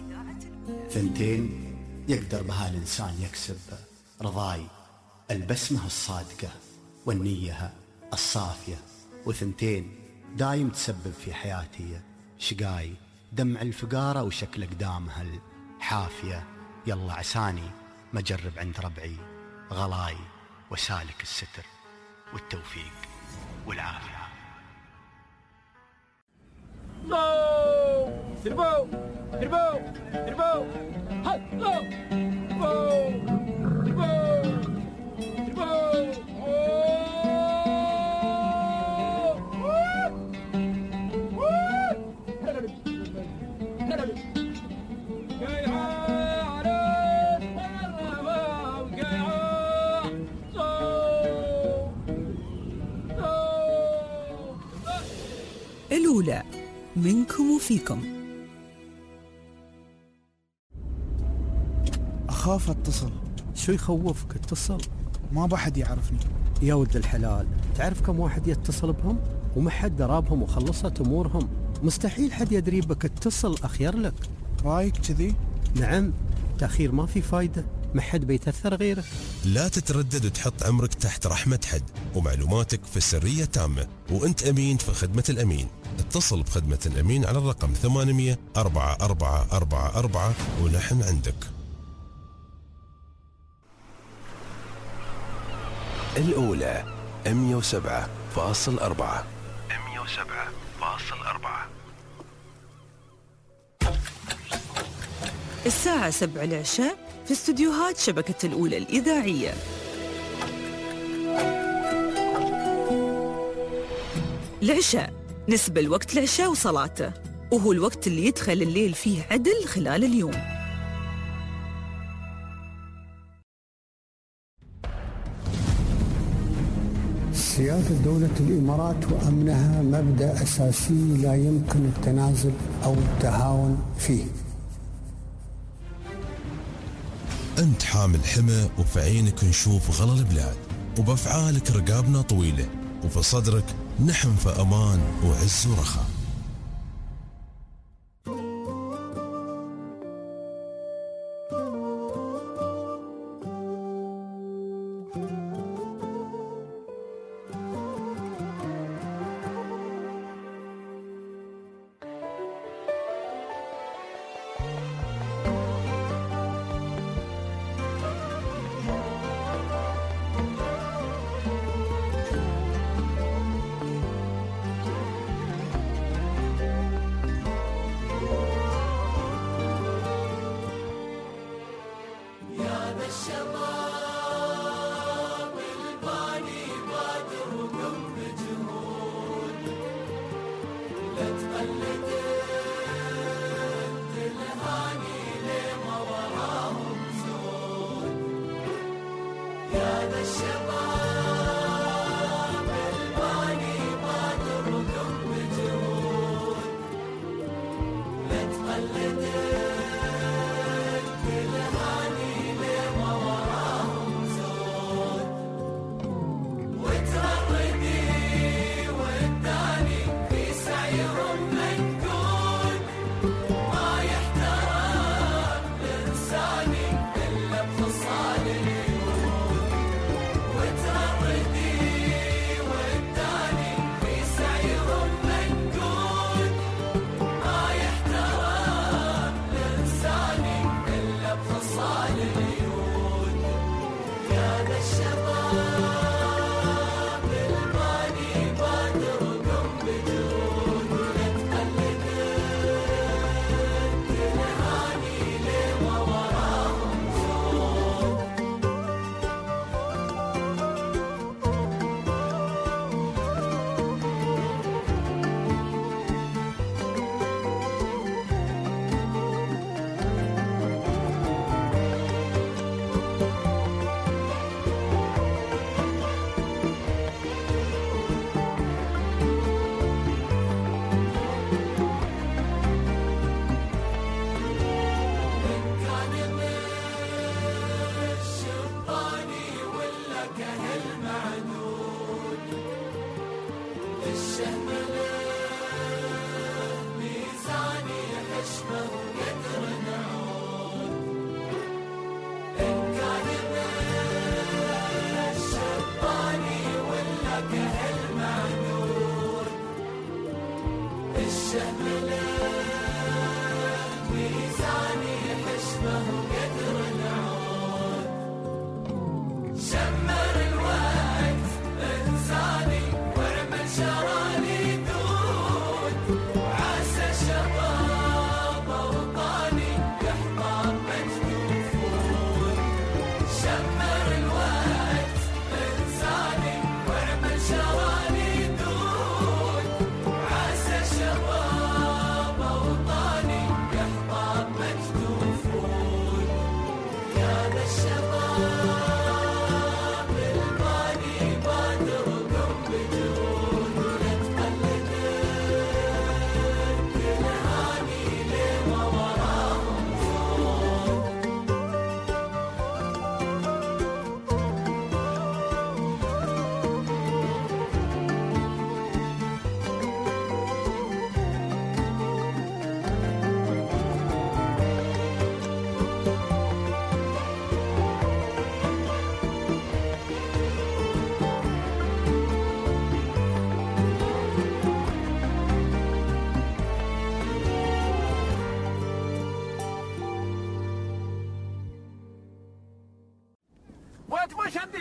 ثنتين يقدر بها الإنسان يكسب رضاي، البسمة الصادقة والنية الصافية. وثنتين دايم تسبب في حياتي شقاي، دمع الفقارة وشكل أقدامها الحافية. يلا عساني ما جرب عند ربعي غلاي، وسالك الستر والتوفيق والعافية. دربو دربو دربو هلو دربو دربو الأولى، منكم وفيكم. أخاف أتصل. شو يخوفك؟ اتصل. ما بحد يعرفني. يا ولد الحلال، تعرف كم واحد يتصل بهم وما حد درابهم وخلصت أمورهم؟ مستحيل حد يدري بك. اتصل أخير لك. رايك كذي؟ نعم، تأخير ما في فايدة، ما حد بيتأثر غيرك. لا تتردد وتحط عمرك تحت رحمة حد ومعلوماتك في سرية تامة، وانت أمين في خدمة الأمين. اتصل بخدمة الأمين على الرقم 800 4444 ونحن عندك. الأولى 107.4. 107.4. الساعة 7 العشاء في استديوهات شبكة الأولى الإذاعية. العشاء نسبة لوقت العشاء وصلاته، وهو الوقت اللي يدخل الليل فيه عدل خلال اليوم. سيادة دولة الإمارات وأمنها مبدأ أساسي لا يمكن التنازل أو التهاون فيه. أنت حامل حمى، وفي عينك نشوف غلا البلاد، وبأفعالك رقابنا طويلة، وفي صدرك نحن في أمان وعز ورخاء.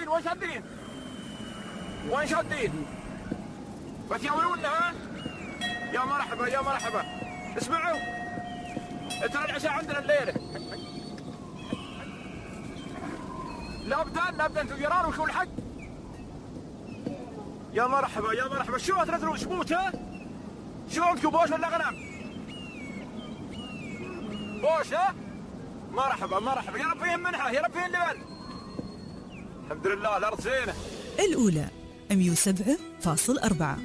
وين شادين بس يولونا ها. يا مرحبا يا مرحبا. اسمعوا ترى العشاء عندنا الليله. لابدان في جيران وشو الحق. يا مرحبا يا مرحبا. شو تنزلوا شبوت ها؟ شو عندكم بوش ولا غنم؟ بوش ها؟ مرحبا مرحبا. يا رب فيهم منحة يا رب فيهم لبن. الحمد لله الأرض زينة. الأولى 107.4.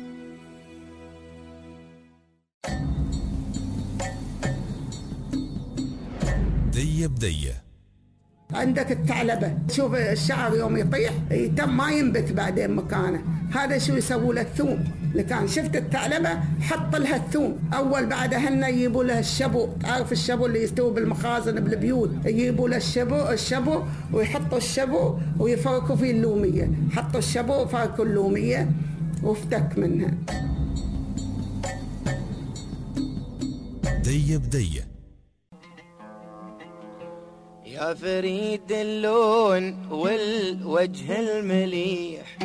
دية بدية. عندك الثعلبة، شوف الشعر يوم يطيح يتم ما ينبت بعدين مكانه، هذا شو يسووا له الثوم. لكان شفت الثعلبة حط لها الثوم أول، بعد هن يجيبوا لها الشبو، تعرف الشبو اللي يستوي بالمخازن بالبيوت، يجيبوا له الشبو ويحطوا الشبو ويفركوا فيه اللومية، حطوا الشبو وفركوا اللومية وافتك منها. دية بدية. يا فريد اللون والوجه المليح،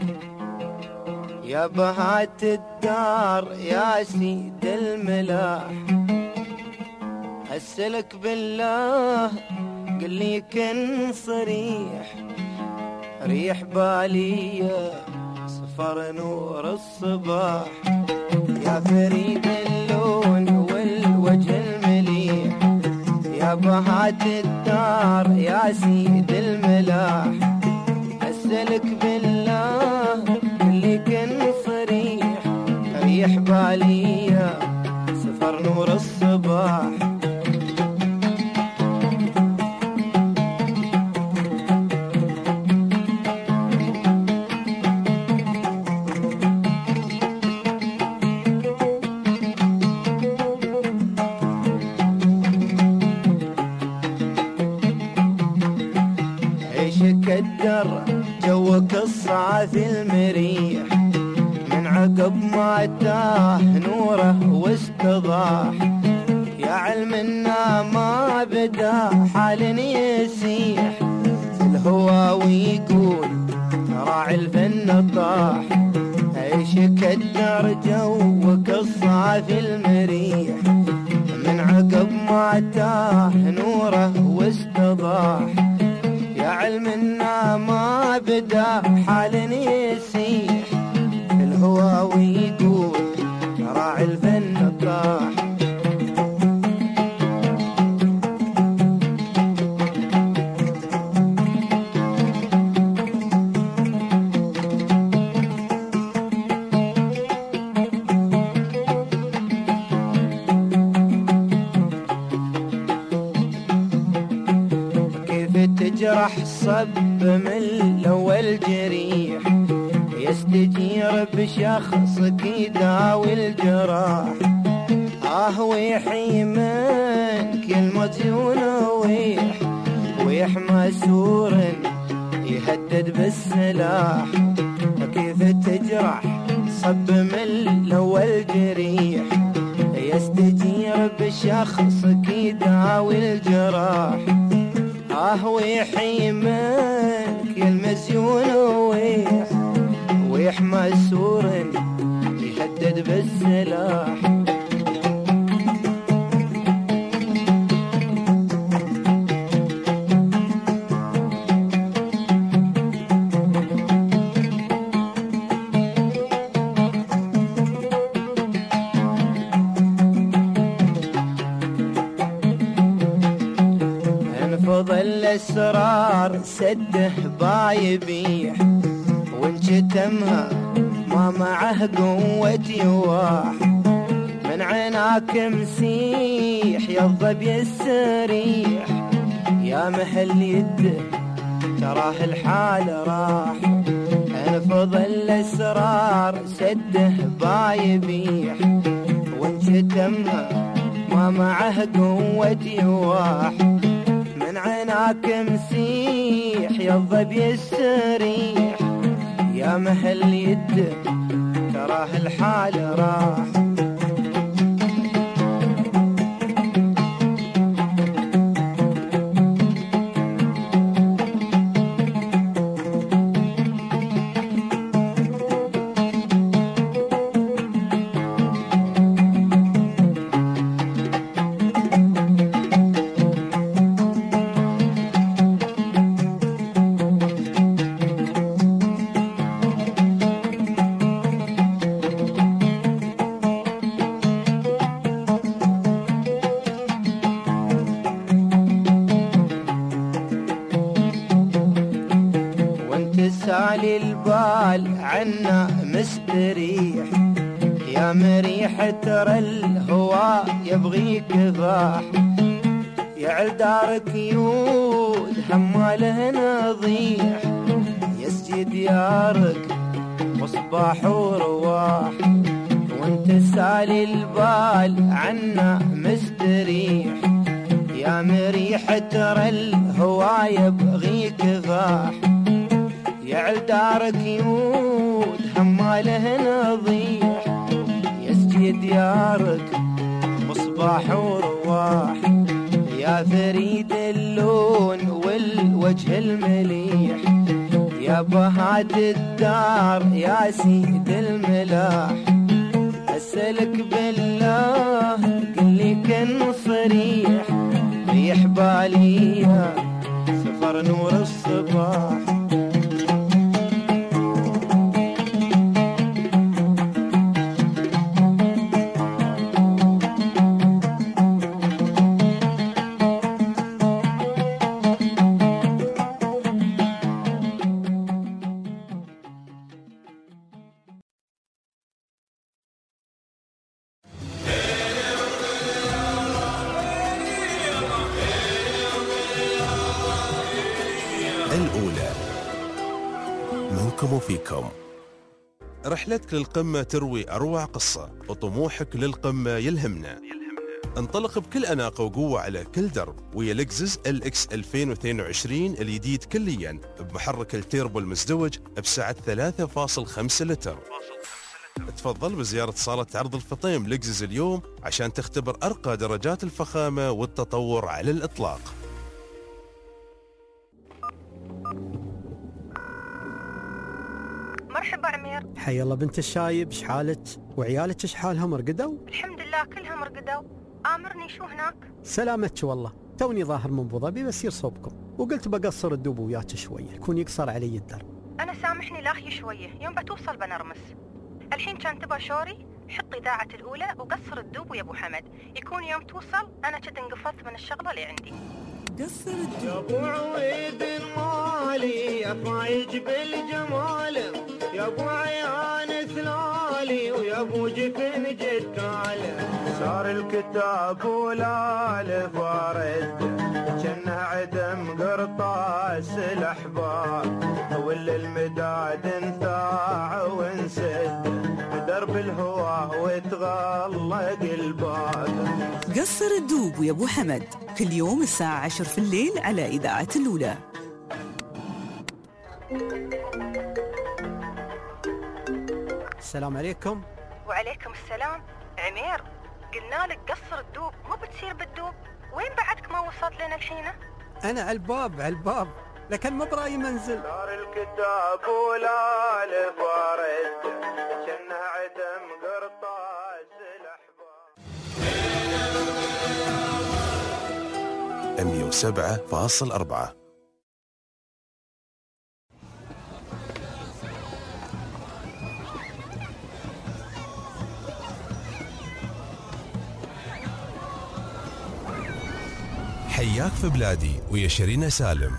يا بهات الدار يا سيد الملاح، أسألك بالله قل لي كن صريح، ريح بالي صفر نور الصباح. يا فريد اللون والوجه المليح، يا بهات الدار يا سيد الملاح، أسألك بالله اللي كن صريح، ريح بالي صفر نور الصباح. كدر جوك الصافي المريح، من عقب ما تاه نوره واستضاح، يا علمنا ما بدا حال يسيح، في الهوى ويقول راعي الفن طاح. ايش كدر جوك الصافي المريح، من عقب ما تاه نوره واستضاح، يا علمنا ما بدا حال يسيح، في الهوى ويقول راعي الفن طاح. تجرح صب من الأول جريح، يستجير بشخصك يداوي الجراح، ويحيي من كل مجنون ويح مسور يهدد بالسلاح. كيف تجرح صب من الأول جريح، يستجير بشخصك يداوي الجراح، ويحيي منك المسيون ويح مسور يهدد بالسلاح. الأسرار سده بايبيح، وانشتمها ما معه قوة يواح، من عيناك مسيح يا الظبي السريح، يا مهل يده تراه الحال راح. انفض الأسرار سده بايبيح، وانشتمها ما معه قوة يواح، من عيناك مسيح يا الظبي السريح، يا مهل يده تراه الحال راح. عنا مستريح يا مريح ترى الهوى يبغيك ضاح يعل دارك يود هماله نضيح يسجي ديارك مصباح ورواح وانت سالي البال عنا مستريح يا مريح ترى الهوى يبغيك ضاح يعل دارك يود هماله نضيح يسجي ديارك مصباح ورواح يا فريد اللون والوجه المليح يا بهات الدار يا سيد الملاح أسألك بالله قلي كن صريح ريح بالي يا سفر نور الصباح الأولى منكم وفيكم. رحلتك للقمة تروي أروع قصة وطموحك للقمة يلهمنا. انطلق بكل أناقة وقوة على كل درب ويا لكزس LX 2022 الجديد كليا بمحرك التيربو المزدوج بسعة 3.5 لتر. تفضل بزيارة صالة عرض الفطيم لكزس اليوم عشان تختبر أرقى درجات الفخامة والتطور على الإطلاق. مرحبا عمير. حي الله بنت الشايب، شحالك وعيالك شحالهم رقدوا؟ الحمد لله كلهم رقدوا. آمرني شو هناك؟ سلامتك والله، توني ظاهر من ابو ظبي بسير صوبكم وقلت بقصر الدوب وياك شويه يكون يقصر علي الدرب. انا سامحني لاخي شويه، يوم بتوصل بنرمس. الحين كان تبى شوري، حط اذاعه الاولى وقصر الدوب ويا ابو حمد، يكون يوم توصل انا كد انقفضت من الشغله اللي عندي. قصر الدوب يا ابو عويد المالي يا فايج بالجمال يا ابو عيان ثلالي ويا ابو جفن جدال صار الكتاب ولا الفارد كنا عدم قرطاس الاحباب ولا المداد انثاع ونسد درب الهوى وتغلق الباب. قصر الدوب ويا ابو حمد كل يوم الساعة 10 في الليل على إذاعة الأولى. السلام عليكم. وعليكم السلام. عمير قلنا لك قصر الدوب مو بتصير بالدوب، وين بعدك ما وصلت لنا الحين؟ أنا على الباب لكن ما براي منزل. دار الكتاب ولا الفارد كنا عدم قرطاس الأحباب. 107.4. حياك في بلادي ويا شيرين سالم.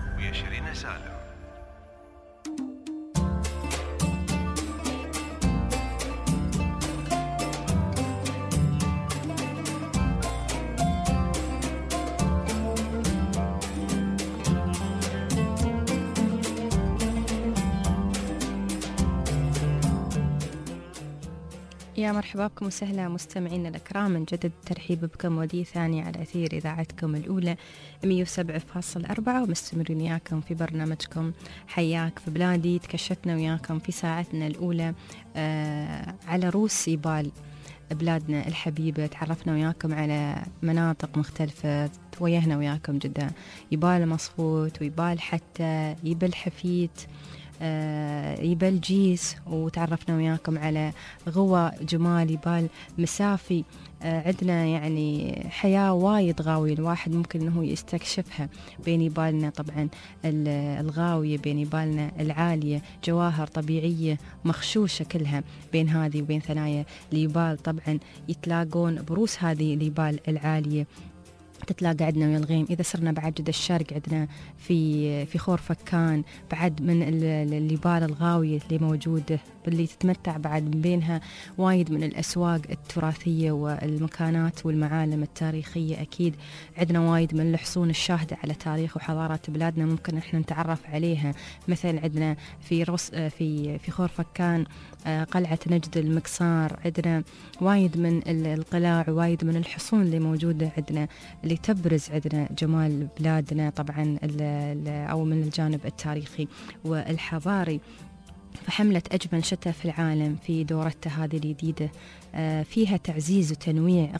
يا مرحبا بكم وسهلا مستمعينا الأكرام، من جدد الترحيب بكم ودي ثاني على أثير إذاعتكم الأولى 107.4 ومستمرين وياكم في برنامجكم حياك في بلادي. تكشفنا وياكم في ساعتنا الأولى على روس يبال بلادنا الحبيبة، تعرفنا وياكم على مناطق مختلفة، تويهنا وياكم جدا يبال مصفوت ويبال حتى يبال حفيت يبال جيس، وتعرفنا وياكم على غوى جمال يبال مسافي. عندنا يعني حياة وايد غاوية الواحد ممكن انه يستكشفها بين يبالنا، طبعا الغاوية بين يبالنا العالية، جواهر طبيعية مخشوشة كلها بين هذه وبين ثنايا اليبال، طبعا يتلاقون بروس هذه اليبال العالية. تتلاقى عندنا ويا الغيم. إذا صرنا بعد جدة الشرق عندنا في خور فكان بعد من اليبال الغاوية اللي موجودة اللي تتمتع بعد بينها وايد من الأسواق التراثية والمكانات والمعالم التاريخية. أكيد عندنا وايد من الحصون الشاهدة على تاريخ وحضارة بلادنا ممكن إحنا نتعرف عليها. مثلا عندنا في خورفكان قلعة نجد المكسار. عندنا وايد من القلاع ووايد من الحصون اللي موجودة عندنا اللي تبرز عندنا جمال بلادنا طبعا أو من الجانب التاريخي والحضاري. فحملة أجمل شتاء في العالم في دورتها هذه الجديدة فيها تعزيز وتنويع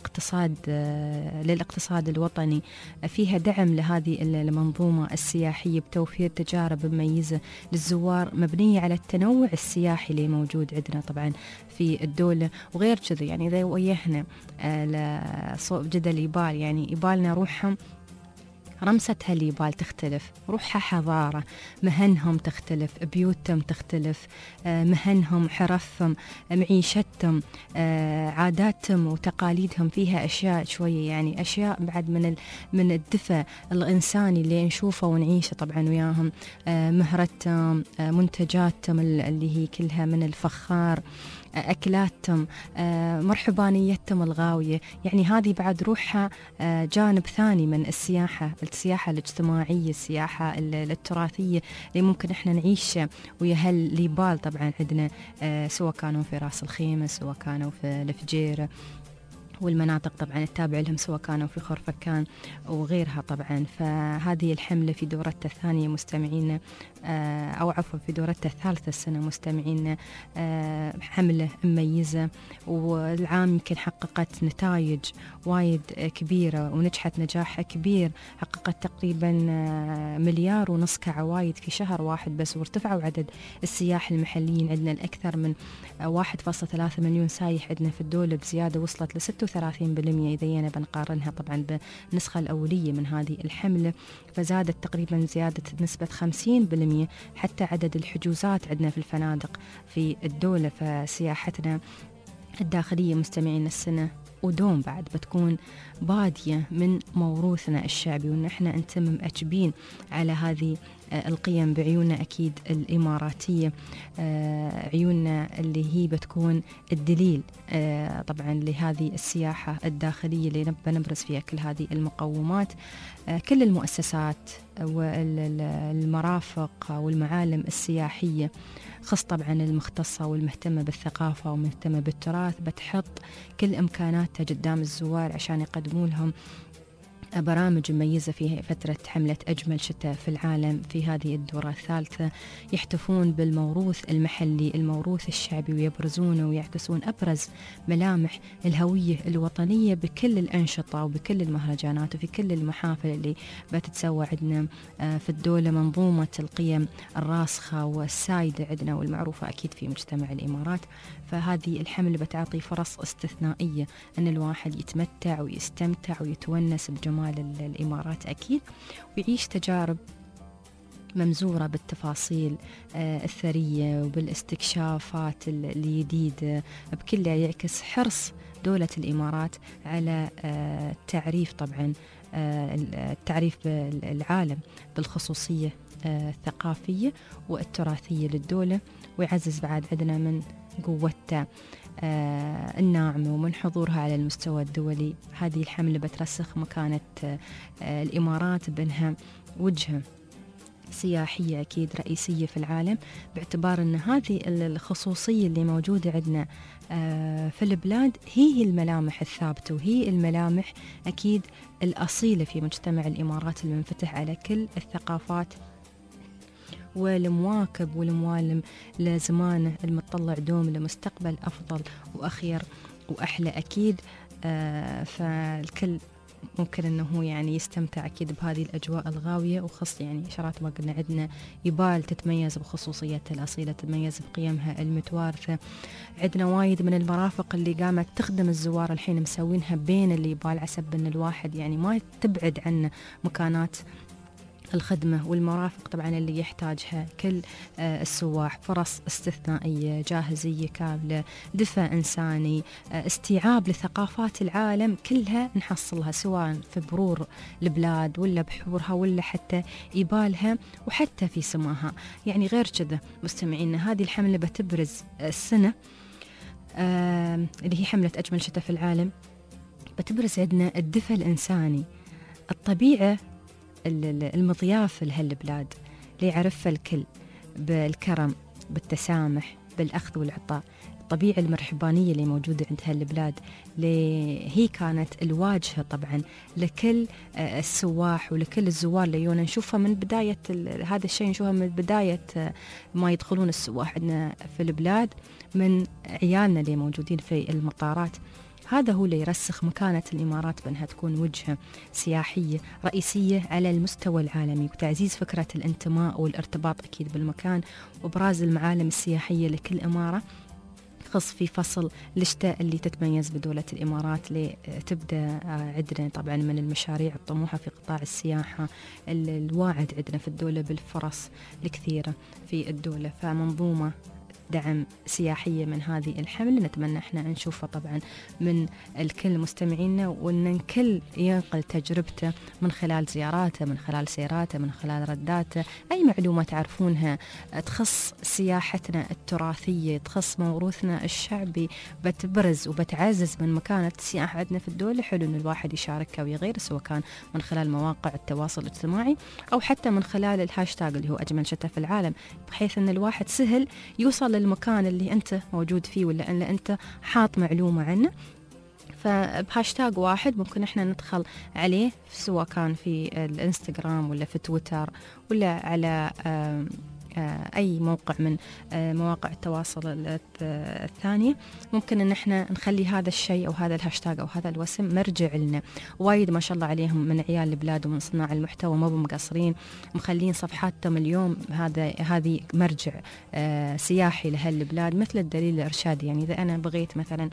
للاقتصاد الوطني، فيها دعم لهذه المنظومة السياحية بتوفير تجارب مميزة للزوار مبنية على التنوع السياحي اللي موجود عندنا طبعا في الدولة. وغير كذا يعني إذا ويهنا لصوب جدل إيبال، يعني إيبالنا روحهم رمستها اليبال تختلف، روحها حضارة، مهنهم تختلف، بيوتهم تختلف، مهنهم، حرفهم، معيشتهم، عاداتهم وتقاليدهم فيها أشياء شوية يعني أشياء بعد من الدفء الإنساني اللي نشوفه ونعيشه طبعا وياهم. مهرتهم، منتجاتهم اللي هي كلها من الفخار، أكلاتهم، مرحبانيتهم الغاوية. يعني هذه بعد روحها جانب ثاني من السياحة الاجتماعية، السياحة التراثية اللي ممكن إحنا نعيش ويا هالليبال. طبعا عندنا سواء كانوا في راس الخيمة، سواء كانوا في الفجيرة والمناطق طبعا التابعة لهم، سواء كانوا في خورفكان وغيرها طبعا. فهذه الحملة في دورتها الثانية مستمعين أو عفوا في دورتها الثالثة السنة مستمعين حملة مميزة، والعام يمكن حققت نتائج وايد كبيرة ونجحت نجاح كبير. حققت تقريبا 1.5 مليار كعوايد في شهر واحد بس، وارتفعوا عدد السياح المحليين. عندنا الأكثر من 1.3 مليون سايح عندنا في الدولة، بزيادة وصلت ل 36% إذا بنقارنها طبعا بالنسخة الأولية من هذه الحملة. فزادت تقريبا زيادة نسبة 50% حتى عدد الحجوزات عندنا في الفنادق في الدولة. فسياحتنا الداخلية مستمعين السنة ودوم بعد بتكون بادية من موروثنا الشعبي، وإن احنا نتمم أجبين على هذه القيم بعيوننا أكيد الإماراتية، عيوننا اللي هي بتكون الدليل طبعا لهذه السياحة الداخلية اللي نبرز فيها كل هذه المقومات. كل المؤسسات والمرافق والمعالم السياحية خاصة طبعا المختصة والمهتمة بالثقافة ومهتمة بالتراث بتحط كل إمكاناتها قدام الزوار عشان يقدموا لهم برامج مميزة في فترة حملة أجمل شتاء في العالم في هذه الدورة الثالثة. يحتفون بالموروث المحلي، الموروث الشعبي، ويبرزونه ويعكسون أبرز ملامح الهوية الوطنية بكل الأنشطة وبكل المهرجانات وفي كل المحافل اللي بتتسوى عندنا في الدولة. منظومة القيم الراسخة والسائدة عندنا والمعروفة أكيد في مجتمع الإمارات. فهذه الحملة بتعطي فرص استثنائية أن الواحد يتمتع ويستمتع ويتونس بجمال الإمارات أكيد، ويعيش تجارب ممزورة بالتفاصيل الثرية وبالاستكشافات الجديدة. بكل يعكس حرص دولة الإمارات على تعريف طبعا التعريف بالعالم بالخصوصية الثقافية والتراثية للدولة، ويعزز بعد عندنا من قوتها الناعمة ومن حضورها على المستوى الدولي. هذه الحملة بترسخ مكانة الإمارات بأنها وجهة سياحية أكيد رئيسية في العالم، باعتبار أن هذه الخصوصية اللي موجودة عندنا في البلاد هي الملامح الثابتة وهي الملامح أكيد الأصيلة في مجتمع الإمارات المنفتح على كل الثقافات والمواكب والموالم لزمانه المتطلع دوم لمستقبل أفضل وأخير وأحلى أكيد. فالكل ممكن أنه يعني يستمتع أكيد بهذه الأجواء الغاوية، وخاصة يعني إشارات ما قلنا عندنا يبال تتميز بخصوصيتها الأصيلة، تتميز بقيمها المتوارثة. عندنا وايد من المرافق اللي قامت تخدم الزوار الحين مسوينها بين اللي يبال عسب أن الواحد يعني ما تبعد عنه مكانات الخدمة والمرافق طبعا اللي يحتاجها كل السواح، فرص استثنائية، جاهزية كاملة، دفء إنساني، استيعاب لثقافات العالم كلها نحصلها سواء في برور البلاد ولا بحورها ولا حتى إبالها وحتى في سماها. يعني غير كذا مستمعينا هذه الحملة بتبرز السنة اللي هي حملة أجمل شتاء في العالم، بتبرز عندنا الدفء الإنساني، الطبيعة المضيافة لهالبلاد اللي يعرفها الكل بالكرم بالتسامح بالأخذ والعطاء، الطبيعة المرحبانية اللي موجودة عند هالبلاد اللي هي كانت الواجهة طبعا لكل السواح ولكل الزوار اللي يونا نشوفها من بداية هذا الشيء، نشوفها من بداية ما يدخلون السواح عندنا في البلاد، من عيالنا اللي موجودين في المطارات. هذا هو اللي يرسخ مكانة الإمارات بأنها تكون وجهة سياحية رئيسية على المستوى العالمي، وتعزيز فكرة الانتماء والارتباط أكيد بالمكان، وإبراز المعالم السياحية لكل إمارة، خص في فصل الشتاء اللي تتميز بدولة الإمارات اللي تبدأ عندنا طبعا من المشاريع الطموحة في قطاع السياحة، الواعد عندنا في الدولة بالفرص الكثيرة في الدولة. فمنظومة دعم سياحية من هذه الحملة نتمنى احنا نشوفها طبعا من الكل مستمعينا، وان الكل ينقل تجربته من خلال زياراته، من خلال سيراته، من خلال رداته، اي معلومة تعرفونها تخص سياحتنا التراثية، تخص موروثنا الشعبي، بتبرز وبتعزز من مكانة السياحة عندنا في الدولة. حلو ان الواحد يشاركها ويغير، سواء كان من خلال مواقع التواصل الاجتماعي او حتى من خلال الهاشتاج اللي هو أجمل شتاء في العالم، بحيث ان الواحد سهل يوصل للمكان اللي أنت موجود فيه ولا أن أنت حاط معلومة عنه. فبهاشتاج واحد ممكن إحنا ندخل عليه سواء كان في الانستغرام ولا في تويتر ولا على أي موقع من مواقع التواصل الثانية، ممكن إن إحنا نخلي هذا الشيء أو هذا الهاشتاج أو هذا الوسم مرجع لنا. وايد ما شاء الله عليهم من عيال البلاد ومن صناع المحتوى ما بمقصرين، مخلين صفحاتهم اليوم هذه مرجع سياحي لهالبلاد، مثل الدليل الإرشادي. يعني إذا أنا بغيت مثلا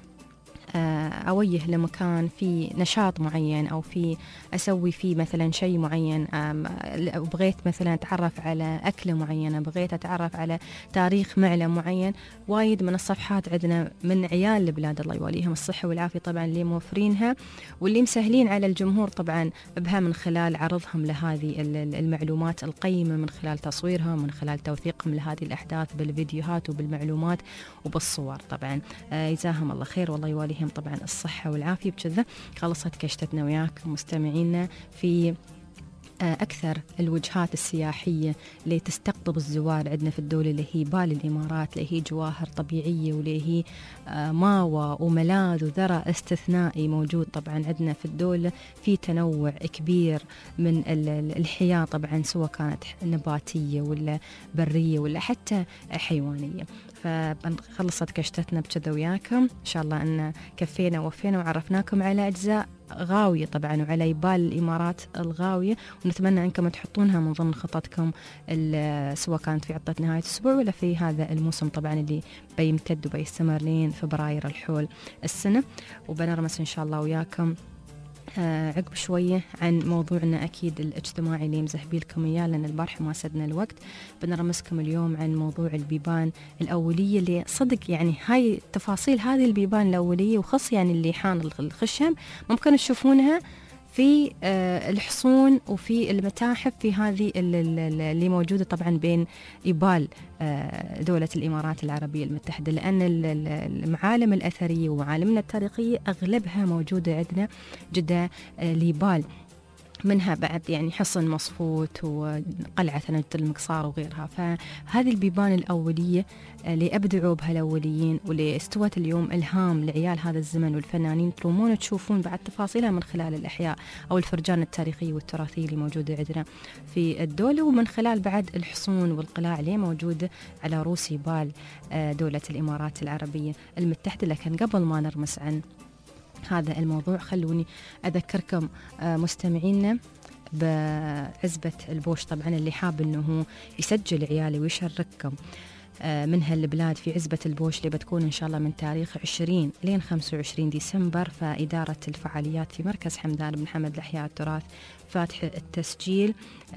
أوجه لمكان في نشاط معين أو في أسوي فيه مثلا شيء معين، بغيت مثلا أتعرف على أكلة معينة، بغيت أتعرف على تاريخ معلم معين، وايد من الصفحات عندنا من عيال البلاد الله يواليهم الصحة والعافية طبعا اللي موفرينها واللي مسهلين على الجمهور طبعا بها من خلال عرضهم لهذه المعلومات القيمة، من خلال تصويرها، من خلال توثيقهم لهذه الأحداث بالفيديوهات وبالمعلومات وبالصور. طبعا جزاهم الله خير والله يواليهم طبعا الصحة والعافية. بكذا خلصت كشتتنا وياك مستمعينا في أكثر الوجهات السياحية اللي تستقطب الزوار عندنا في الدولة، اللي هي بال الإمارات، اللي هي جواهر طبيعية، واللي هي ماوى وملاذ وذرة استثنائي موجود طبعا عندنا في الدولة، في تنوع كبير من الحياة طبعا سواء كانت نباتية ولا برية ولا حتى حيوانية. فخلصت كشتتنا بكذا وياكم، إن شاء الله أن كفينا ووفينا وعرفناكم على أجزاء غاوية طبعا وعلى يبال الإمارات الغاوية، ونتمنى أنكم تحطونها من ضمن خططكم سواء كانت في عطلة نهاية الأسبوع ولا في هذا الموسم طبعا اللي بيمتد وبيستمر لين فبراير الحول السنة. وبنرمس إن شاء الله وياكم عقب شوية عن موضوعنا أكيد الاجتماعي اللي مزهبي لكم إياه، لأن البارحة ما سدنا الوقت. بنرمسكم اليوم عن موضوع البيبان الأولية اللي صدق يعني هاي تفاصيل هذه البيبان الأولية وخص يعني اللي حان الخشم ممكن تشوفونها في الحصون وفي المتاحف في هذه اللي موجودة طبعا بين إبال دولة الإمارات العربية المتحدة، لأن المعالم الأثرية ومعالمنا التاريخية أغلبها موجودة عندنا جدا ليبال، منها بعد يعني حصن مصفوت وقلعة نجد المقصار وغيرها. فهذه البيبان الأولية اللي أبدعوا بها الأوليين واللي استوت اليوم إلهام لعيال هذا الزمن والفنانين، ترومون تشوفون بعد تفاصيلها من خلال الأحياء أو الفرجان التاريخية والتراثية اللي موجودة عندنا في الدولة، ومن خلال بعد الحصون والقلاع اللي موجودة على رؤوس جبال دولة الإمارات العربية المتحدة. لكن قبل ما نرمس عن هذا الموضوع خلوني أذكركم مستمعينا بعزبة البوش طبعا اللي حاب أنه يسجل عيالي ويشارككم من هالبلاد في عزبة البوش اللي بتكون إن شاء الله من تاريخ 20 لين 25 ديسمبر. فإدارة الفعاليات في مركز حمدان بن حمد لإحياء التراث فاتح التسجيل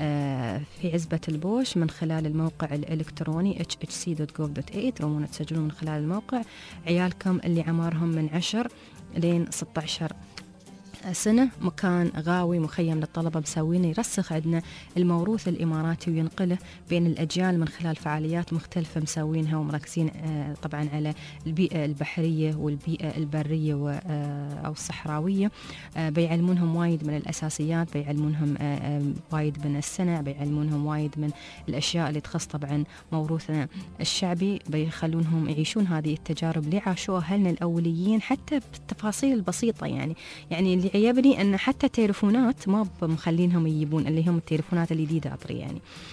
في عزبة البوش من خلال الموقع الإلكتروني hhc.gov.ae. ترومون تسجلون من خلال الموقع. عيالكم اللي عمرهم من 10 لين 16 سنة. مكان غاوي مخيم للطلبة مسوينه يرسخ عندنا الموروث الإماراتي وينقله بين الأجيال من خلال فعاليات مختلفة مسوينها ومركزين طبعا على البيئة البحرية والبيئة البرية أو الصحراوية. بيعلمونهم وايد من الأساسيات، بيعلمونهم وايد من السنة، بيعلمونهم وايد من الأشياء اللي تخص طبعا موروثنا الشعبي. بيخلونهم يعيشون هذه التجارب اللي عاشوها أهلنا الأوليين حتى بالتفاصيل البسيطة. يعني اللي عيبني أن حتى تليفونات ما مخلينهم يجيبون اللي هم التليفونات الجديدة أطري.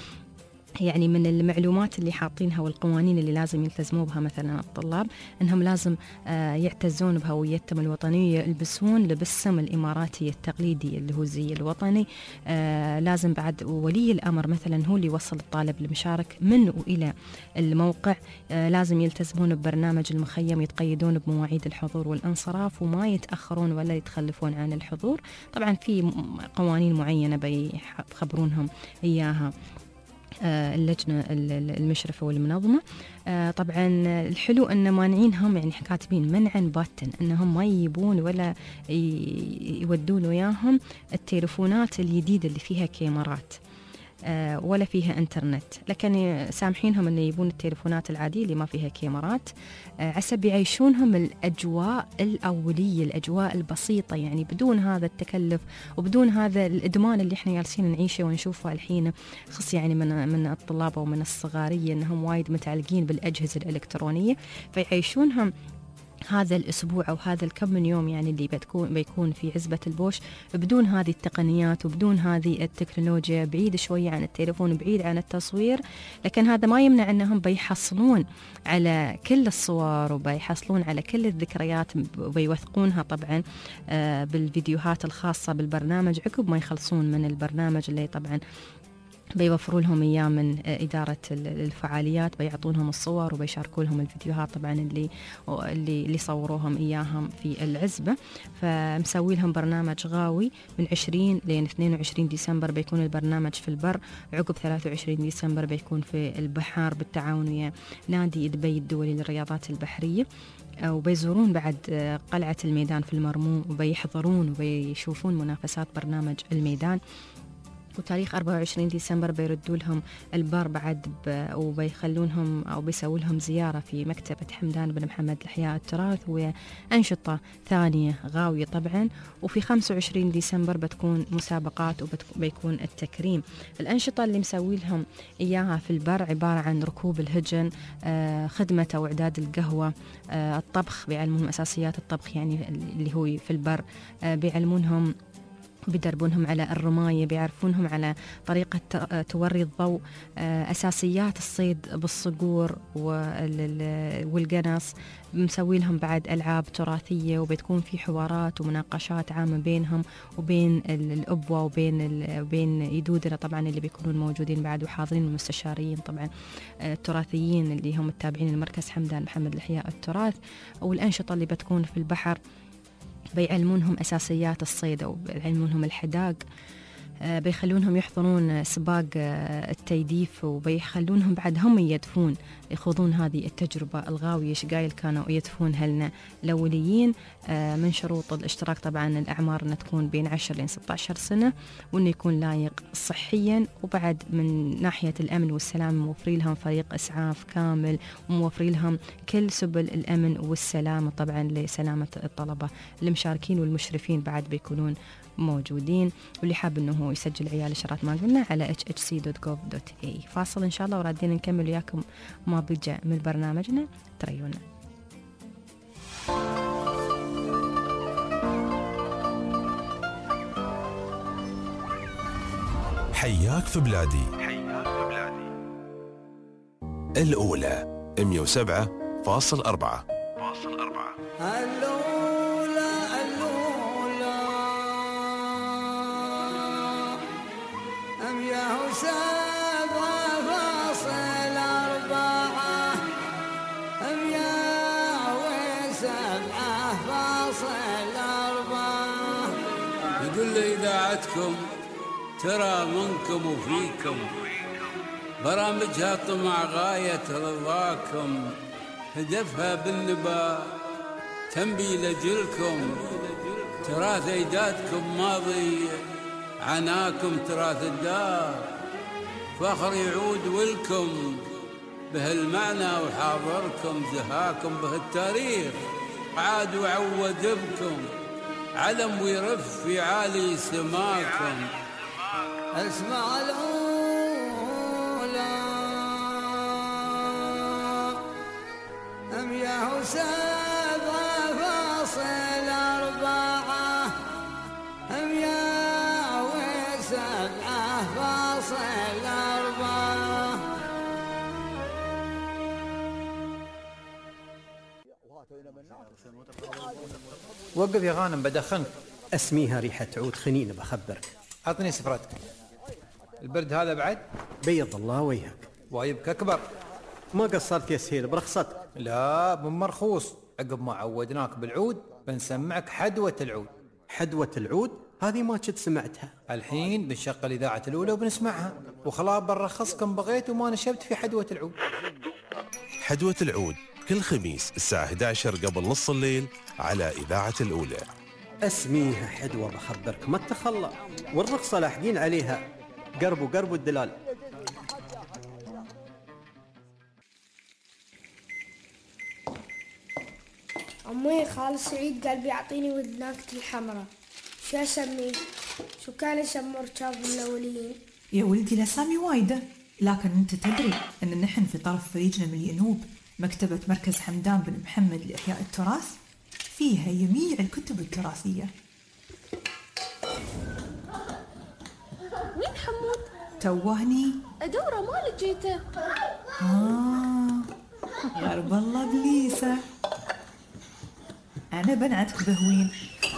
يعني من المعلومات اللي حاطينها والقوانين اللي لازم يلتزموا بها مثلا الطلاب أنهم لازم يعتزون بهويتهم الوطنية، يلبسون لبسهم الإماراتي التقليدي اللي هو الزي الوطني. لازم بعد ولي الأمر مثلا هو اللي يوصل الطالب المشارك من وإلى الموقع. لازم يلتزمون ببرنامج المخيم، يتقيدون بمواعيد الحضور والانصراف وما يتأخرون ولا يتخلفون عن الحضور. طبعا في قوانين معينة بيخبرونهم إياها اللجنة المشرفة والمنظمة. طبعا الحلو أن مانعينهم، يعني كاتبين منعا باتا أنهم ما يجيبون ولا يودون وياهم التليفونات الجديدة اللي فيها كاميرات ولا فيها انترنت، لكن سامحينهم أن يجيبون التليفونات العادية اللي ما فيها كاميرات عسب يعيشونهم الأجواء الأولية، الأجواء البسيطة، يعني بدون هذا التكلف وبدون هذا الإدمان اللي احنا جالسين نعيشه ونشوفه الحين، خص يعني من الطلاب ومن الصغارية أنهم وايد متعلقين بالأجهزة الإلكترونية، فيعيشونهم هذا الأسبوع أو هذا الكم من يوم يعني اللي بيكون في عزبة البوش بدون هذه التقنيات وبدون هذه التكنولوجيا، بعيد شوية عن التليفون، بعيد عن التصوير. لكن هذا ما يمنع أنهم بيحصلون على كل الصور وبيحصلون على كل الذكريات وبيوثقونها طبعا بالفيديوهات الخاصة بالبرنامج عقب ما يخلصون من البرنامج اللي طبعا بيوفروا لهم إياه من إدارة الفعاليات، بيعطونهم الصور وبيشاركوا لهم الفيديوهات طبعا اللي صوروهم إياهم في العزبة. فمسوي لهم برنامج غاوي من 20 لين 22 ديسمبر بيكون البرنامج في البر، عقب 23 ديسمبر بيكون في البحر بالتعاون ويا نادي دبي الدولي للرياضات البحرية. وبيزورون بعد قلعة الميدان في المرموم وبيحضرون وبيشوفون منافسات برنامج الميدان. وتاريخ 24 ديسمبر بيردوا لهم البر بعد وبيخلونهم أو بيسووا لهم زيارة في مكتبة حمدان بن محمد لإحياء التراث وأنشطة ثانية غاوية طبعا. وفي 25 ديسمبر بتكون مسابقات وبيكون التكريم. الأنشطة اللي مسوي لهم إياها في البر عبارة عن ركوب الهجن، خدمة أو إعداد القهوة، الطبخ، بيعلمونهم أساسيات الطبخ يعني اللي هو في البر، بيعلمونهم بيدربونهم على الرماية، بيعرفونهم على طريقة توري الضوء، أساسيات الصيد بالصقور والقنص. مسوي لهم بعد ألعاب تراثية وبتكون في حوارات ومناقشات عامة بينهم وبين الأبوة وبين يدودنا طبعا اللي بيكونون موجودين بعد وحاضرين المستشارين طبعا التراثيين اللي هم التابعين لمركز حمدان محمد لإحياء التراث. والأنشطة اللي بتكون في البحر بيعلمونهم أساسيات الصيد وبيعلمونهم الحداق، بيخلونهم يحضرون سباق التيديف وبيخلونهم بعد هم يدفون يخوضون هذه التجربة الغاوية. شقايل كانوا يدفون هلنا الأوليين. من شروط الاشتراك طبعا الأعمار أن تكون بين 10 لين 16 سنة وأنه يكون لايق صحيا. وبعد من ناحية الأمن والسلام موفري لهم فريق إسعاف كامل وموفري لهم كل سبل الأمن والسلامة طبعا لسلامة الطلبة المشاركين والمشرفين بعد بيكونون موجودين. واللي حاب انه هو يسجل عيال اشارات ما قلنا على hhc.gov.ae. فاصل ان شاء الله ورادين نكمل وياكم ما بيجي من برنامجنا، تريونا. حياك في بلادي، الأولى 107.4. يقول لي إذاعتكم ترى منكم وفيكم، برامجها طمع غاية رضاكم، هدفها بالنبا تنبي لجلكم، تراث أجدادكم ماضي عناكم تراث الدار، فخر يعود ولكم بهالمعنى وحاضركم، زهاكم به التاريخ عاد وعود بكم، علم ويرف في عالي سماكم. اسمع الأولى أمياه 7.4 أمياه 7.4. وقف يا غانم بدخنك. اسميها ريحة عود خنين بخبرك. عطني سفرتك. البرد هذا بعد بيض الله وجهك. وايبك أكبر. ما قصرت يا سهيل برخصتك. لا بمرخوص، عقب ما عودناك بالعود بنسمعك حدوة العود. حدوة العود هذه ما كنت سمعتها. الحين بنشغل إذاعة الأولى وبنسمعها، وخلاص بنرخصكم بغيت وما نشبت في حدوة العود. حدوة العود كل خميس الساعة 11 قبل نص الليل على إذاعة الأولى. اسميها حدوة بخبرك ما تخلى، والرخصة لاحقين عليها. قربوا الدلال. أمي خال سعيد قال بيعطيني ودناكتي الحمراء، شو أسميه؟ شو كان يسموا ركاب الأولين؟ يا ولدي الأسامي وايدة، لكن أنت تدري أن نحن في طرف فريجنا من الينوب مكتبة مركز حمدان بن محمد لإحياء التراث، فيها جميع الكتب التراثية. وين حمود؟ توهني أدوره ما لقيته. غرب الله بليسة، أنا بنعتك بهوين.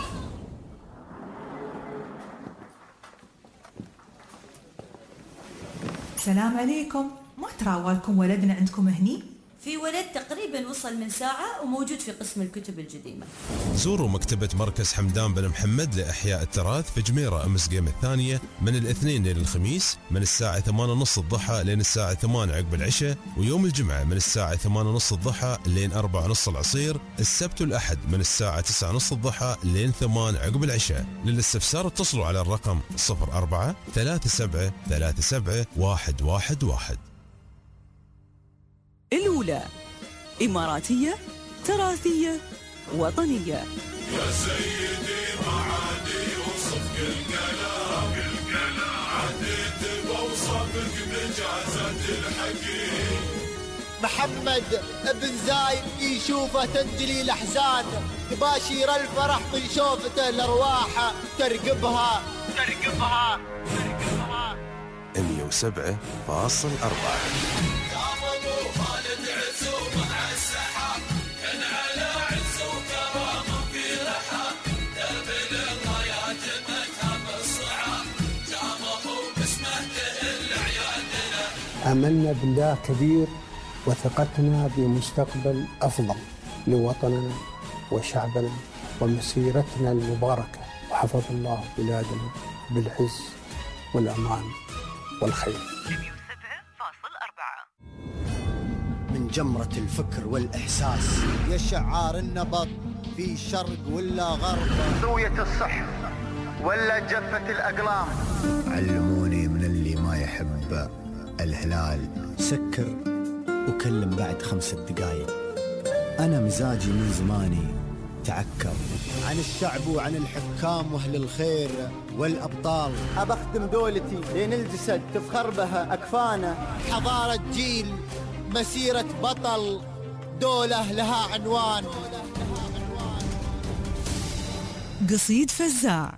السلام عليكم، ما تراوالكم ولدنا عندكم هني؟ في ولد تقريبا وصل من ساعة وموجود في قسم الكتب القديمة. زوروا مكتبة مركز حمدان بن محمد لإحياء التراث في جميرة أمس قيم الثانية من الاثنين لين الخميس من الساعة 8:30 الضحى لين الساعة 8 عقب العشاء، ويوم الجمعة من الساعة 8:30 الضحى لين 4:30 العصير، السبت والأحد من الساعة 9:30 الضحى لين 8 عقب العشاء. للاستفسار اتصلوا على الرقم 04 37 37 111. الأولى إماراتية تراثية وطنية. يا سيدي ما عاد يوصف كل كلام عديت بوصفك بجازة الحكيم. محمد ابن زايد يشوفه تنجلي الأحزان، تباشير الفرح من شوفته الأرواح ترقبها 107.4. آمنا بالله كبير وثقتنا بمستقبل أفضل لوطننا وشعبنا ومسيرتنا المباركة، وحفظ الله بلادنا بالعز والأمان والخير. من جمرة الفكر والإحساس يشعار النبض في شرق ولا غرب، سوية الصح ولا جفة الأقلام. علموني من اللي ما يحب الهلال سكر وكلم بعد 5 دقايق. أنا مزاجي من زماني تعكر عن الشعب وعن الحكام واهل الخير والأبطال. أبخدم دولتي لين الجسد تفخر بها أكفانا، حضارة جيل مسيرة بطل، دولة لها عنوان. قصيد فزاع.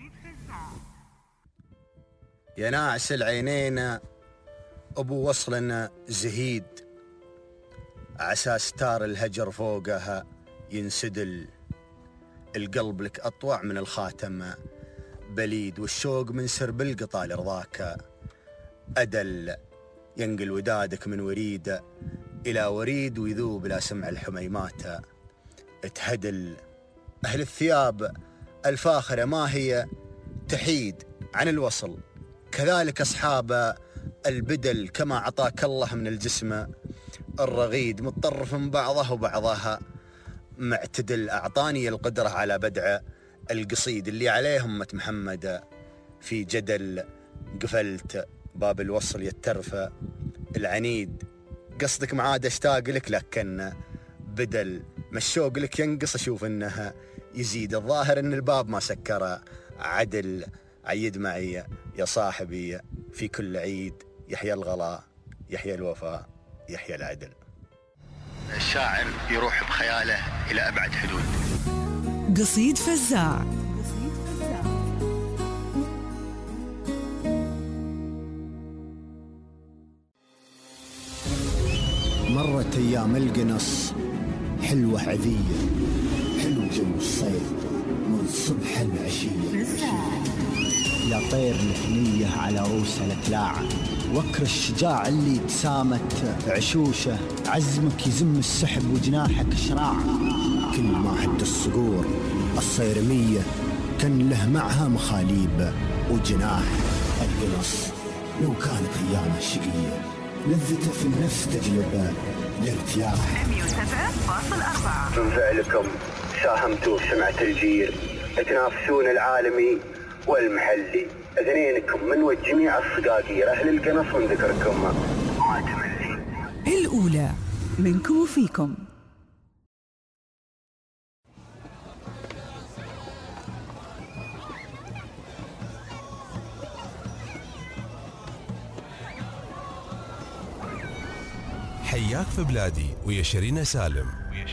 يا ناعس العينين أبو وصلنا زهيد، عسى ستار الهجر فوقها ينسدل، القلب لك أطوع من الخاتم بليد، والشوق من سرب القطا لرضاك أدل، ينقل ودادك من وريد إلى وريد، ويذوب لا سمع الحميمات تهدل. أهل الثياب الفاخرة ما هي تحيد عن الوصل. كذلك أصحاب البدل كما عطاك الله من الجسم الرغيد متطرف من بعضه وبعضها معتدل، أعطاني القدرة على بدع القصيد اللي عليه أمة محمد في جدل. قفلت باب الوصل يترفى العنيد، قصدك معاد اشتاق لك، لكن بدل ما الشوق لك ينقص أشوف إنها يزيد. الظاهر إن الباب ما سكر عدل. عيد معي يا صاحبي في كل عيد، يحيى الغلا يحيى الوفاء يحيى العدل. الشاعر يروح بخياله إلى أبعد حدود. قصيد فزاع. مرت أيام القنص حلوة عذية، حلو جو الصيف من صبح العشية. يا طير الحنية على روس الأتلاعة، وكر الشجاع اللي تسامت عشوشه، عزمك يزم السحب وجناحك شراعة. كل ما هد الصقور الصيرمية كان له معها مخاليب وجناح. القنص لو كانت أيام الشقية لذته في النفس تجلب الارتياح. 107.4 من فعلكم ساهمتوا في سمعة الجير، تنافسون العالمي والمحلي. اثنينكم من وجميع الصقاقير أهل القنص من ذكركم ما تملي. الأولى منكم وفيكم. حياك في بلادي ويا شيرين سالم.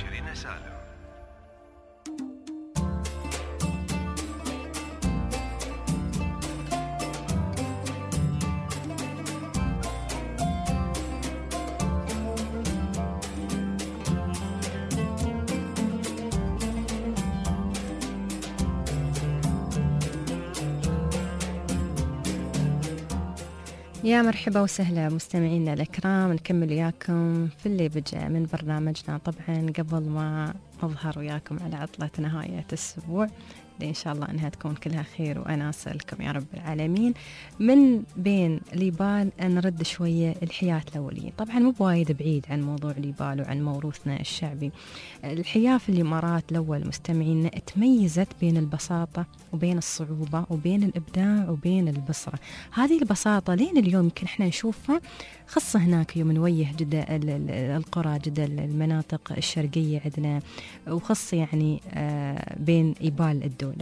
يا مرحبا وسهلا مستمعينا الأكرام، نكمل وياكم في اللي بجاء من برنامجنا. طبعا قبل ما نظهر وياكم على عطلة نهاية الأسبوع إن شاء الله أنها تكون كلها خير وأنا أسألكم يا رب العالمين. من بين ليبال نرد شوية الحياة الأولية. طبعا مو بوايد بعيد عن موضوع ليبال وعن موروثنا الشعبي. الحياة في الإمارات الأول مستمعينا تميزت بين البساطة وبين الصعوبة وبين الإبداع وبين البصرة. هذه البساطة لين اليوم يمكن احنا نشوفها، خاصة هناك يوم نويه جدا القرى جدا المناطق الشرقية عندنا، وخاصة يعني بين إيبال الدولة.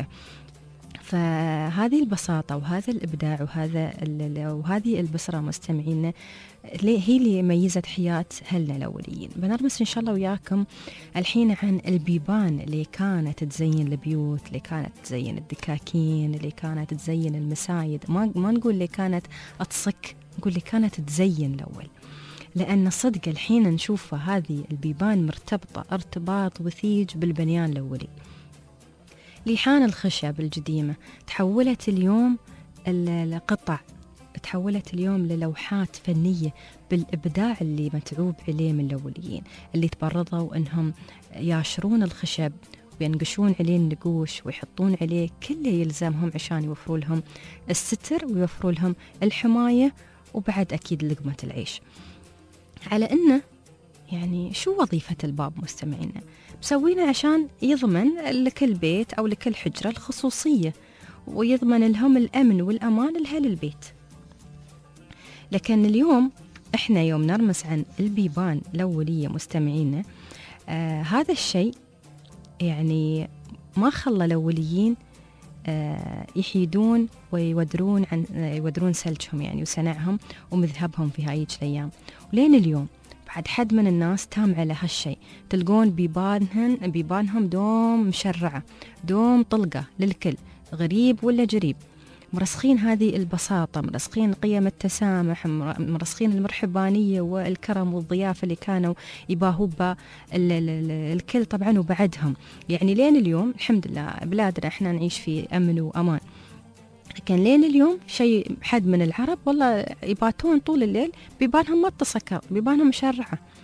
فهذه البساطة وهذا الإبداع وهذه البصرة مستمعين هي اللي ميزت حياة أهلنا الأوليين. بنرمس إن شاء الله وياكم الحين عن البيبان اللي كانت تزين البيوت، اللي كانت تزين الدكاكين، اللي كانت تزين المسايد. ما نقول اللي كانت تصك، نقول اللي كانت تزين الأول، لأن صدق الحين نشوفها هذه البيبان مرتبطة ارتباط وثيج بالبنيان الأولي. ليحان الخشب القديمة تحولت اليوم القطع، تحولت اليوم للوحات فنية بالإبداع اللي متعوب عليه من الأوليين، اللي تبرضوا أنهم ياشرون الخشب وينقشون عليه النقوش ويحطون عليه كل يلزمهم عشان يوفروا لهم الستر ويوفروا لهم الحماية وبعد أكيد لقمة العيش. على أنه يعني شو وظيفة الباب مستمعينا؟ مسوينا عشان يضمن لكل بيت أو لكل حجرة الخصوصية ويضمن لهم الأمن والأمان لأهل البيت. لكن اليوم إحنا يوم نرمس عن البيبان الأولية مستمعينا، هذا الشيء يعني ما خلى الأوليين يحيدون ويودرون سلجهم يعني وسنعهم ومذهبهم في هاي الأيام. ولين اليوم بعد حد من الناس تام على هالشيء، تلقون بيبانهم دوم مشرعة، دوم طلقة للكل غريب ولا جريب، مرسخين هذه البساطة، مرسخين قيم التسامح، مرسخين المرحبانية والكرم والضيافة اللي كانوا يباهوا الكل طبعا وبعدهم. يعني لين اليوم الحمد لله بلادنا احنا نعيش في أمن وأمان، لكن لين اليوم شيء حد من العرب والله يباتون طول الليل بيبانهم ما تسكر، بيبانهم مشرعة.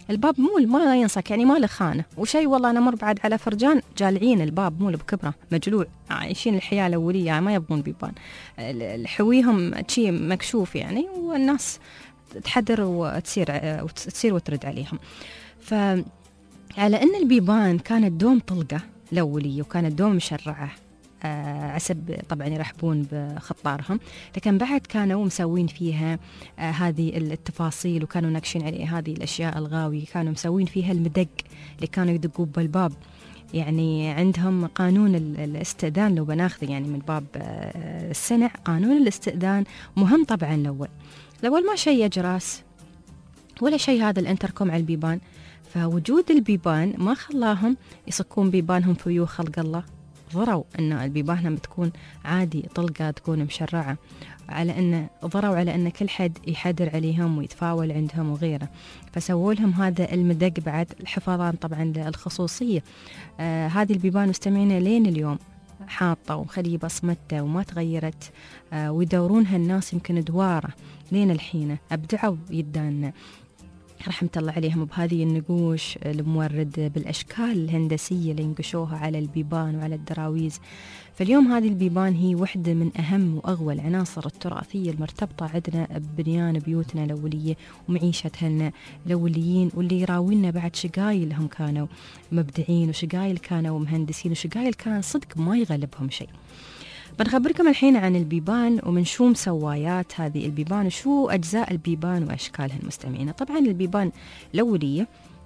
الباب ما ينصك يعني ما له خانة وشيء. والله أنا مر بعد على فرجان جالعين الباب مو بكبره مجلوع، عايشين الحياة الأولية يعني ما يبغون بيبان، حويهم شيء مكشوف يعني، والناس تحدر وتصير وترد عليهم. فعلى أن البيبان كانت دوم طلقة الأولية وكانت دوم مشرعة عسب طبعا يرحبون بخطارهم، لكن بعد كانوا مسوين فيها هذه التفاصيل وكانوا ناقشين عليه هذه الأشياء الغاوية. كانوا مسوين فيها المدق اللي كانوا يدقوا بالباب، يعني عندهم قانون الاستئذان لو بناخذ يعني من باب السنع، قانون الاستئذان مهم طبعا. الأول ما شيء أجراس ولا شيء هذا الانتركم على البيبان، فوجود البيبان ما خلاهم يصكون بيبانهم في خلق الله. ضروا أن البيبانهم تكون عادي طلقة تكون مشرعة، ضروا على أن كل حد يحدر عليهم ويتفاول عندهم وغيره، فسووا لهم هذا المدق بعد الحفاظا طبعا للخصوصية. هذه البيبان مستمعين لين اليوم حاطة ومخليه بصمته وما تغيرت، ويدورونها الناس يمكن دوارة لين الحين. أبدعوا يدانا رحمة الله عليهم بهذه النقوش المورد بالأشكال الهندسية اللي ينقشوها على البيبان وعلى الدراويز. فاليوم هذه البيبان هي واحدة من أهم وأغوى العناصر التراثية المرتبطة عندنا ببنيان بيوتنا الأولية ومعيشتنا الأوليين، واللي يراوينا بعد شقايل هم كانوا مبدعين وشقايل كانوا مهندسين وشقايل كان صدق ما يغلبهم شيء. بنخبركم الحين عن البيبان ومن شو مسوايات هذه البيبان وشو أجزاء البيبان وأشكالها المستمعين. طبعا البيبان الأولية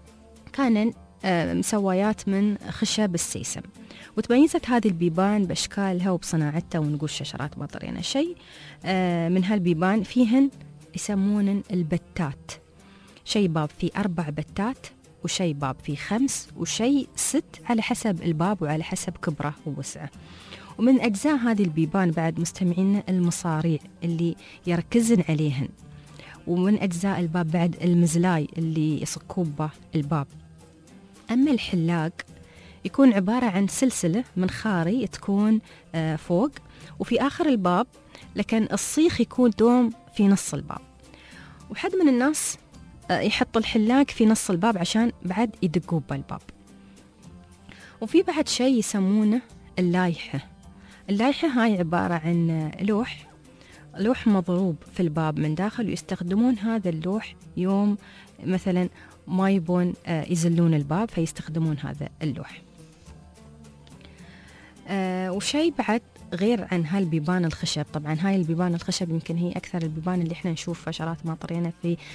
كان مسوايات من خشب السيسم، وتميزت هذه البيبان بأشكالها وبصناعتها ونقوش شجرات مطرينة. شيء من هالبيبان فيهن يسمون البتات، شيء باب فيه 4 بتات وشيء باب فيه 5 وشيء 6 على حسب الباب وعلى حسب كبره ووسعه. ومن أجزاء هذه البيبان بعد مستمعين المصاريع اللي يركزن عليهن، ومن أجزاء الباب بعد المزلاي اللي يصكوا به الباب. أما الحلاق يكون عبارة عن سلسلة من خاري تكون فوق وفي آخر الباب، لكن الصيخ يكون دوم في نص الباب. وحد من الناس يحط الحلاق في نص الباب عشان بعد يدقوا بالباب. وفي بعد شيء يسمونه اللايحة. اللايحة هاي عبارة عن لوح مضروب في الباب من داخل، ويستخدمون هذا اللوح يوم مثلا ما يبون يزلون الباب فيستخدمون هذا اللوح. وشيء بعد غير عن هالبيبان الخشب، طبعا هاي البيبان الخشب يمكن هي أكثر البيبان اللي احنا نشوف شجرات مطرينة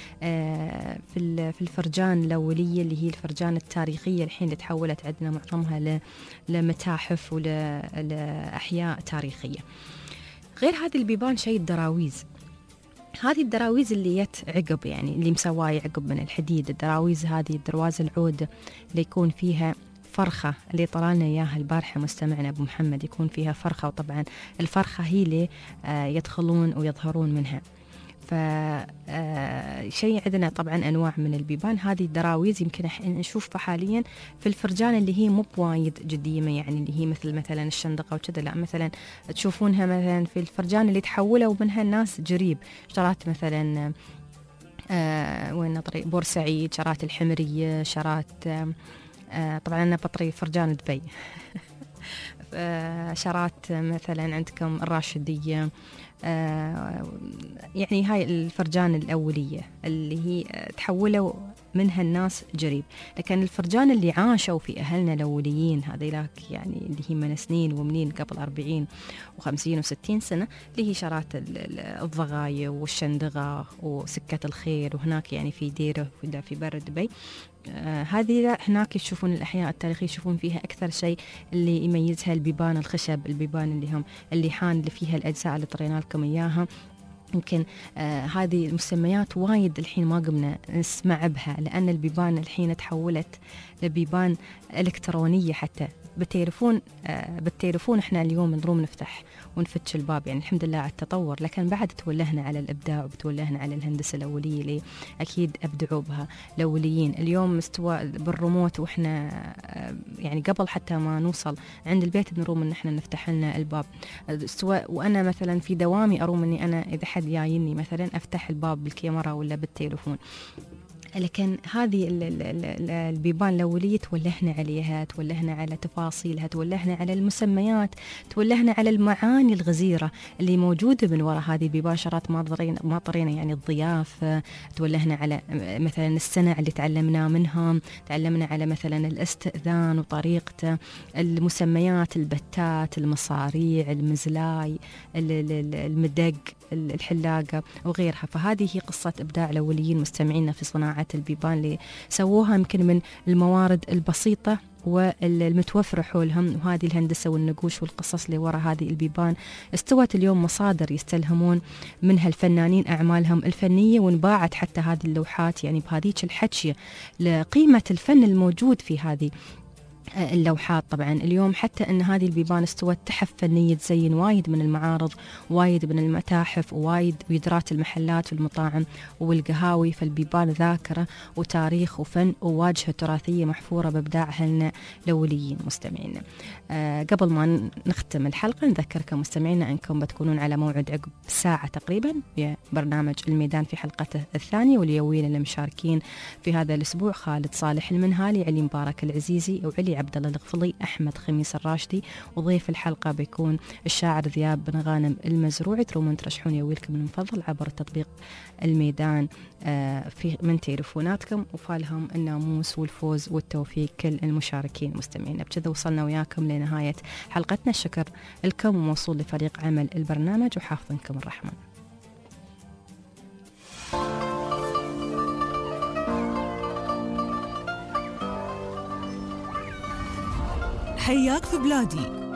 في الفرجان الأولية اللي هي الفرجان التاريخية الحين اللي تحولت عندنا معظمها لمتاحف ولأحياء تاريخية. غير هذه البيبان شيء الدراويز. هذه الدراويز اللي يت عقب يعني اللي مسواي عقب من الحديد. الدراويز هذه درواز العود اللي يكون فيها فرخة اللي طلعنا إياها البارحة مستمعنا أبو محمد، يكون فيها فرخة، وطبعا الفرخة هي اللي يدخلون ويظهرون منها. فشيء عندنا طبعا أنواع من البيبان. هذه الدراويز يمكن نشوفها حاليا في الفرجان اللي هي مو بوايد قديمة، يعني اللي هي مثلا الشندقة وكذا، لا مثلا تشوفونها مثلا في الفرجان اللي تحولوا منها الناس جريب، شرات مثلا وين طريق بورسعيد، شرات الحمرية، شرات طبعا أنا بطري فرجان دبي شرات مثلا عندكم الراشدية، يعني هاي الفرجان الأولية اللي هي تحولوا منها الناس جريب. لكن الفرجان اللي عاشوا في أهلنا الأوليين هذيلاك يعني اللي هي من سنين ومنين قبل 40 و50 و60 سنة، اللي هي شرات الضغاية والشندغة وسكة الخير، وهناك يعني في ديره في بر دبي. هذه هناك يشوفون الأحياء التاريخية يشوفون فيها أكثر شيء اللي يميزها البيبان الخشب، البيبان اللي هم اللحان اللي فيها الأجزاء اللي طرينا لكم إياها. يمكن هذه المسميات وايد الحين ما قمنا نسمع بها، لأن البيبان الحين تحولت لبيبان إلكترونية. حتى بالتليفون احنا اليوم نروم نفتح ونفتش الباب، يعني الحمد لله على التطور، لكن بعد تولهنا على الإبداع وبتولهنا على الهندسة الأولية اللي أكيد أبدعوا بها الأوليين. اليوم مستوى بالريموت، وإحنا يعني قبل حتى ما نوصل عند البيت نروم إن إحنا نفتح لنا الباب. وأنا مثلا في دوامي أروم إني أنا إذا حد جايني مثلا أفتح الباب بالكاميرا ولا بالتليفون. لكن هذه البيبان الأولية تولهنا عليها، تولهنا على تفاصيلها، تولهنا على المسميات، تولهنا على المعاني الغزيرة اللي موجودة من وراء هذه البيبان. شرات ما طرينا يعني الضيافة، تولهنا على مثلا السنة اللي تعلمنا منهم، تعلمنا على مثلا الاستئذان وطريقته، المسميات، البتات، المصاريع، المزلاي، المدق، الحلاقة وغيرها. فهذه هي قصة إبداع الأوليين مستمعينا في صناعة البيبان اللي سووها يمكن من الموارد البسيطة والمتوفرة حولهم، وهذه الهندسة والنقوش والقصص اللي وراء هذه البيبان استوت اليوم مصادر يستلهمون منها الفنانين أعمالهم الفنية، وانباعت حتى هذه اللوحات يعني بهذيك الحكية لقيمة الفن الموجود في هذه اللوحات. طبعا اليوم حتى أن هذه البيبان استوت تحف فنية تزين وايد من المعارض، وايد من المتاحف، ووايد ويدرات المحلات والمطاعم والقهاوي. فالبيبان ذاكرة وتاريخ وفن وواجهة تراثية محفورة بإبداع أهلنا الأوليين. مستمعينا قبل ما نختم الحلقة نذكركم مستمعينا أنكم بتكونون على موعد عقب ساعة تقريبا ببرنامج الميدان في حلقته الثانية، واليوين اللي مشاركين في هذا الأسبوع خالد صالح المنهالي، علي مبارك العزيزي، وعلي عبد الله الغفلي، أحمد خميس الراشدي، وضيف الحلقة بيكون الشاعر ذياب بن غانم المزروعي. ترومون ترشحون يويلكم المفضل عبر تطبيق الميدان في من تليفوناتكم، وفالهم الناموس والفوز والتوفيق كل المشاركين. مستمعين بكذا وصلنا وياكم لنهاية حلقتنا. الشكر لكم وموصول لفريق عمل البرنامج، وحافظكم الرحمن. حياك في بلادي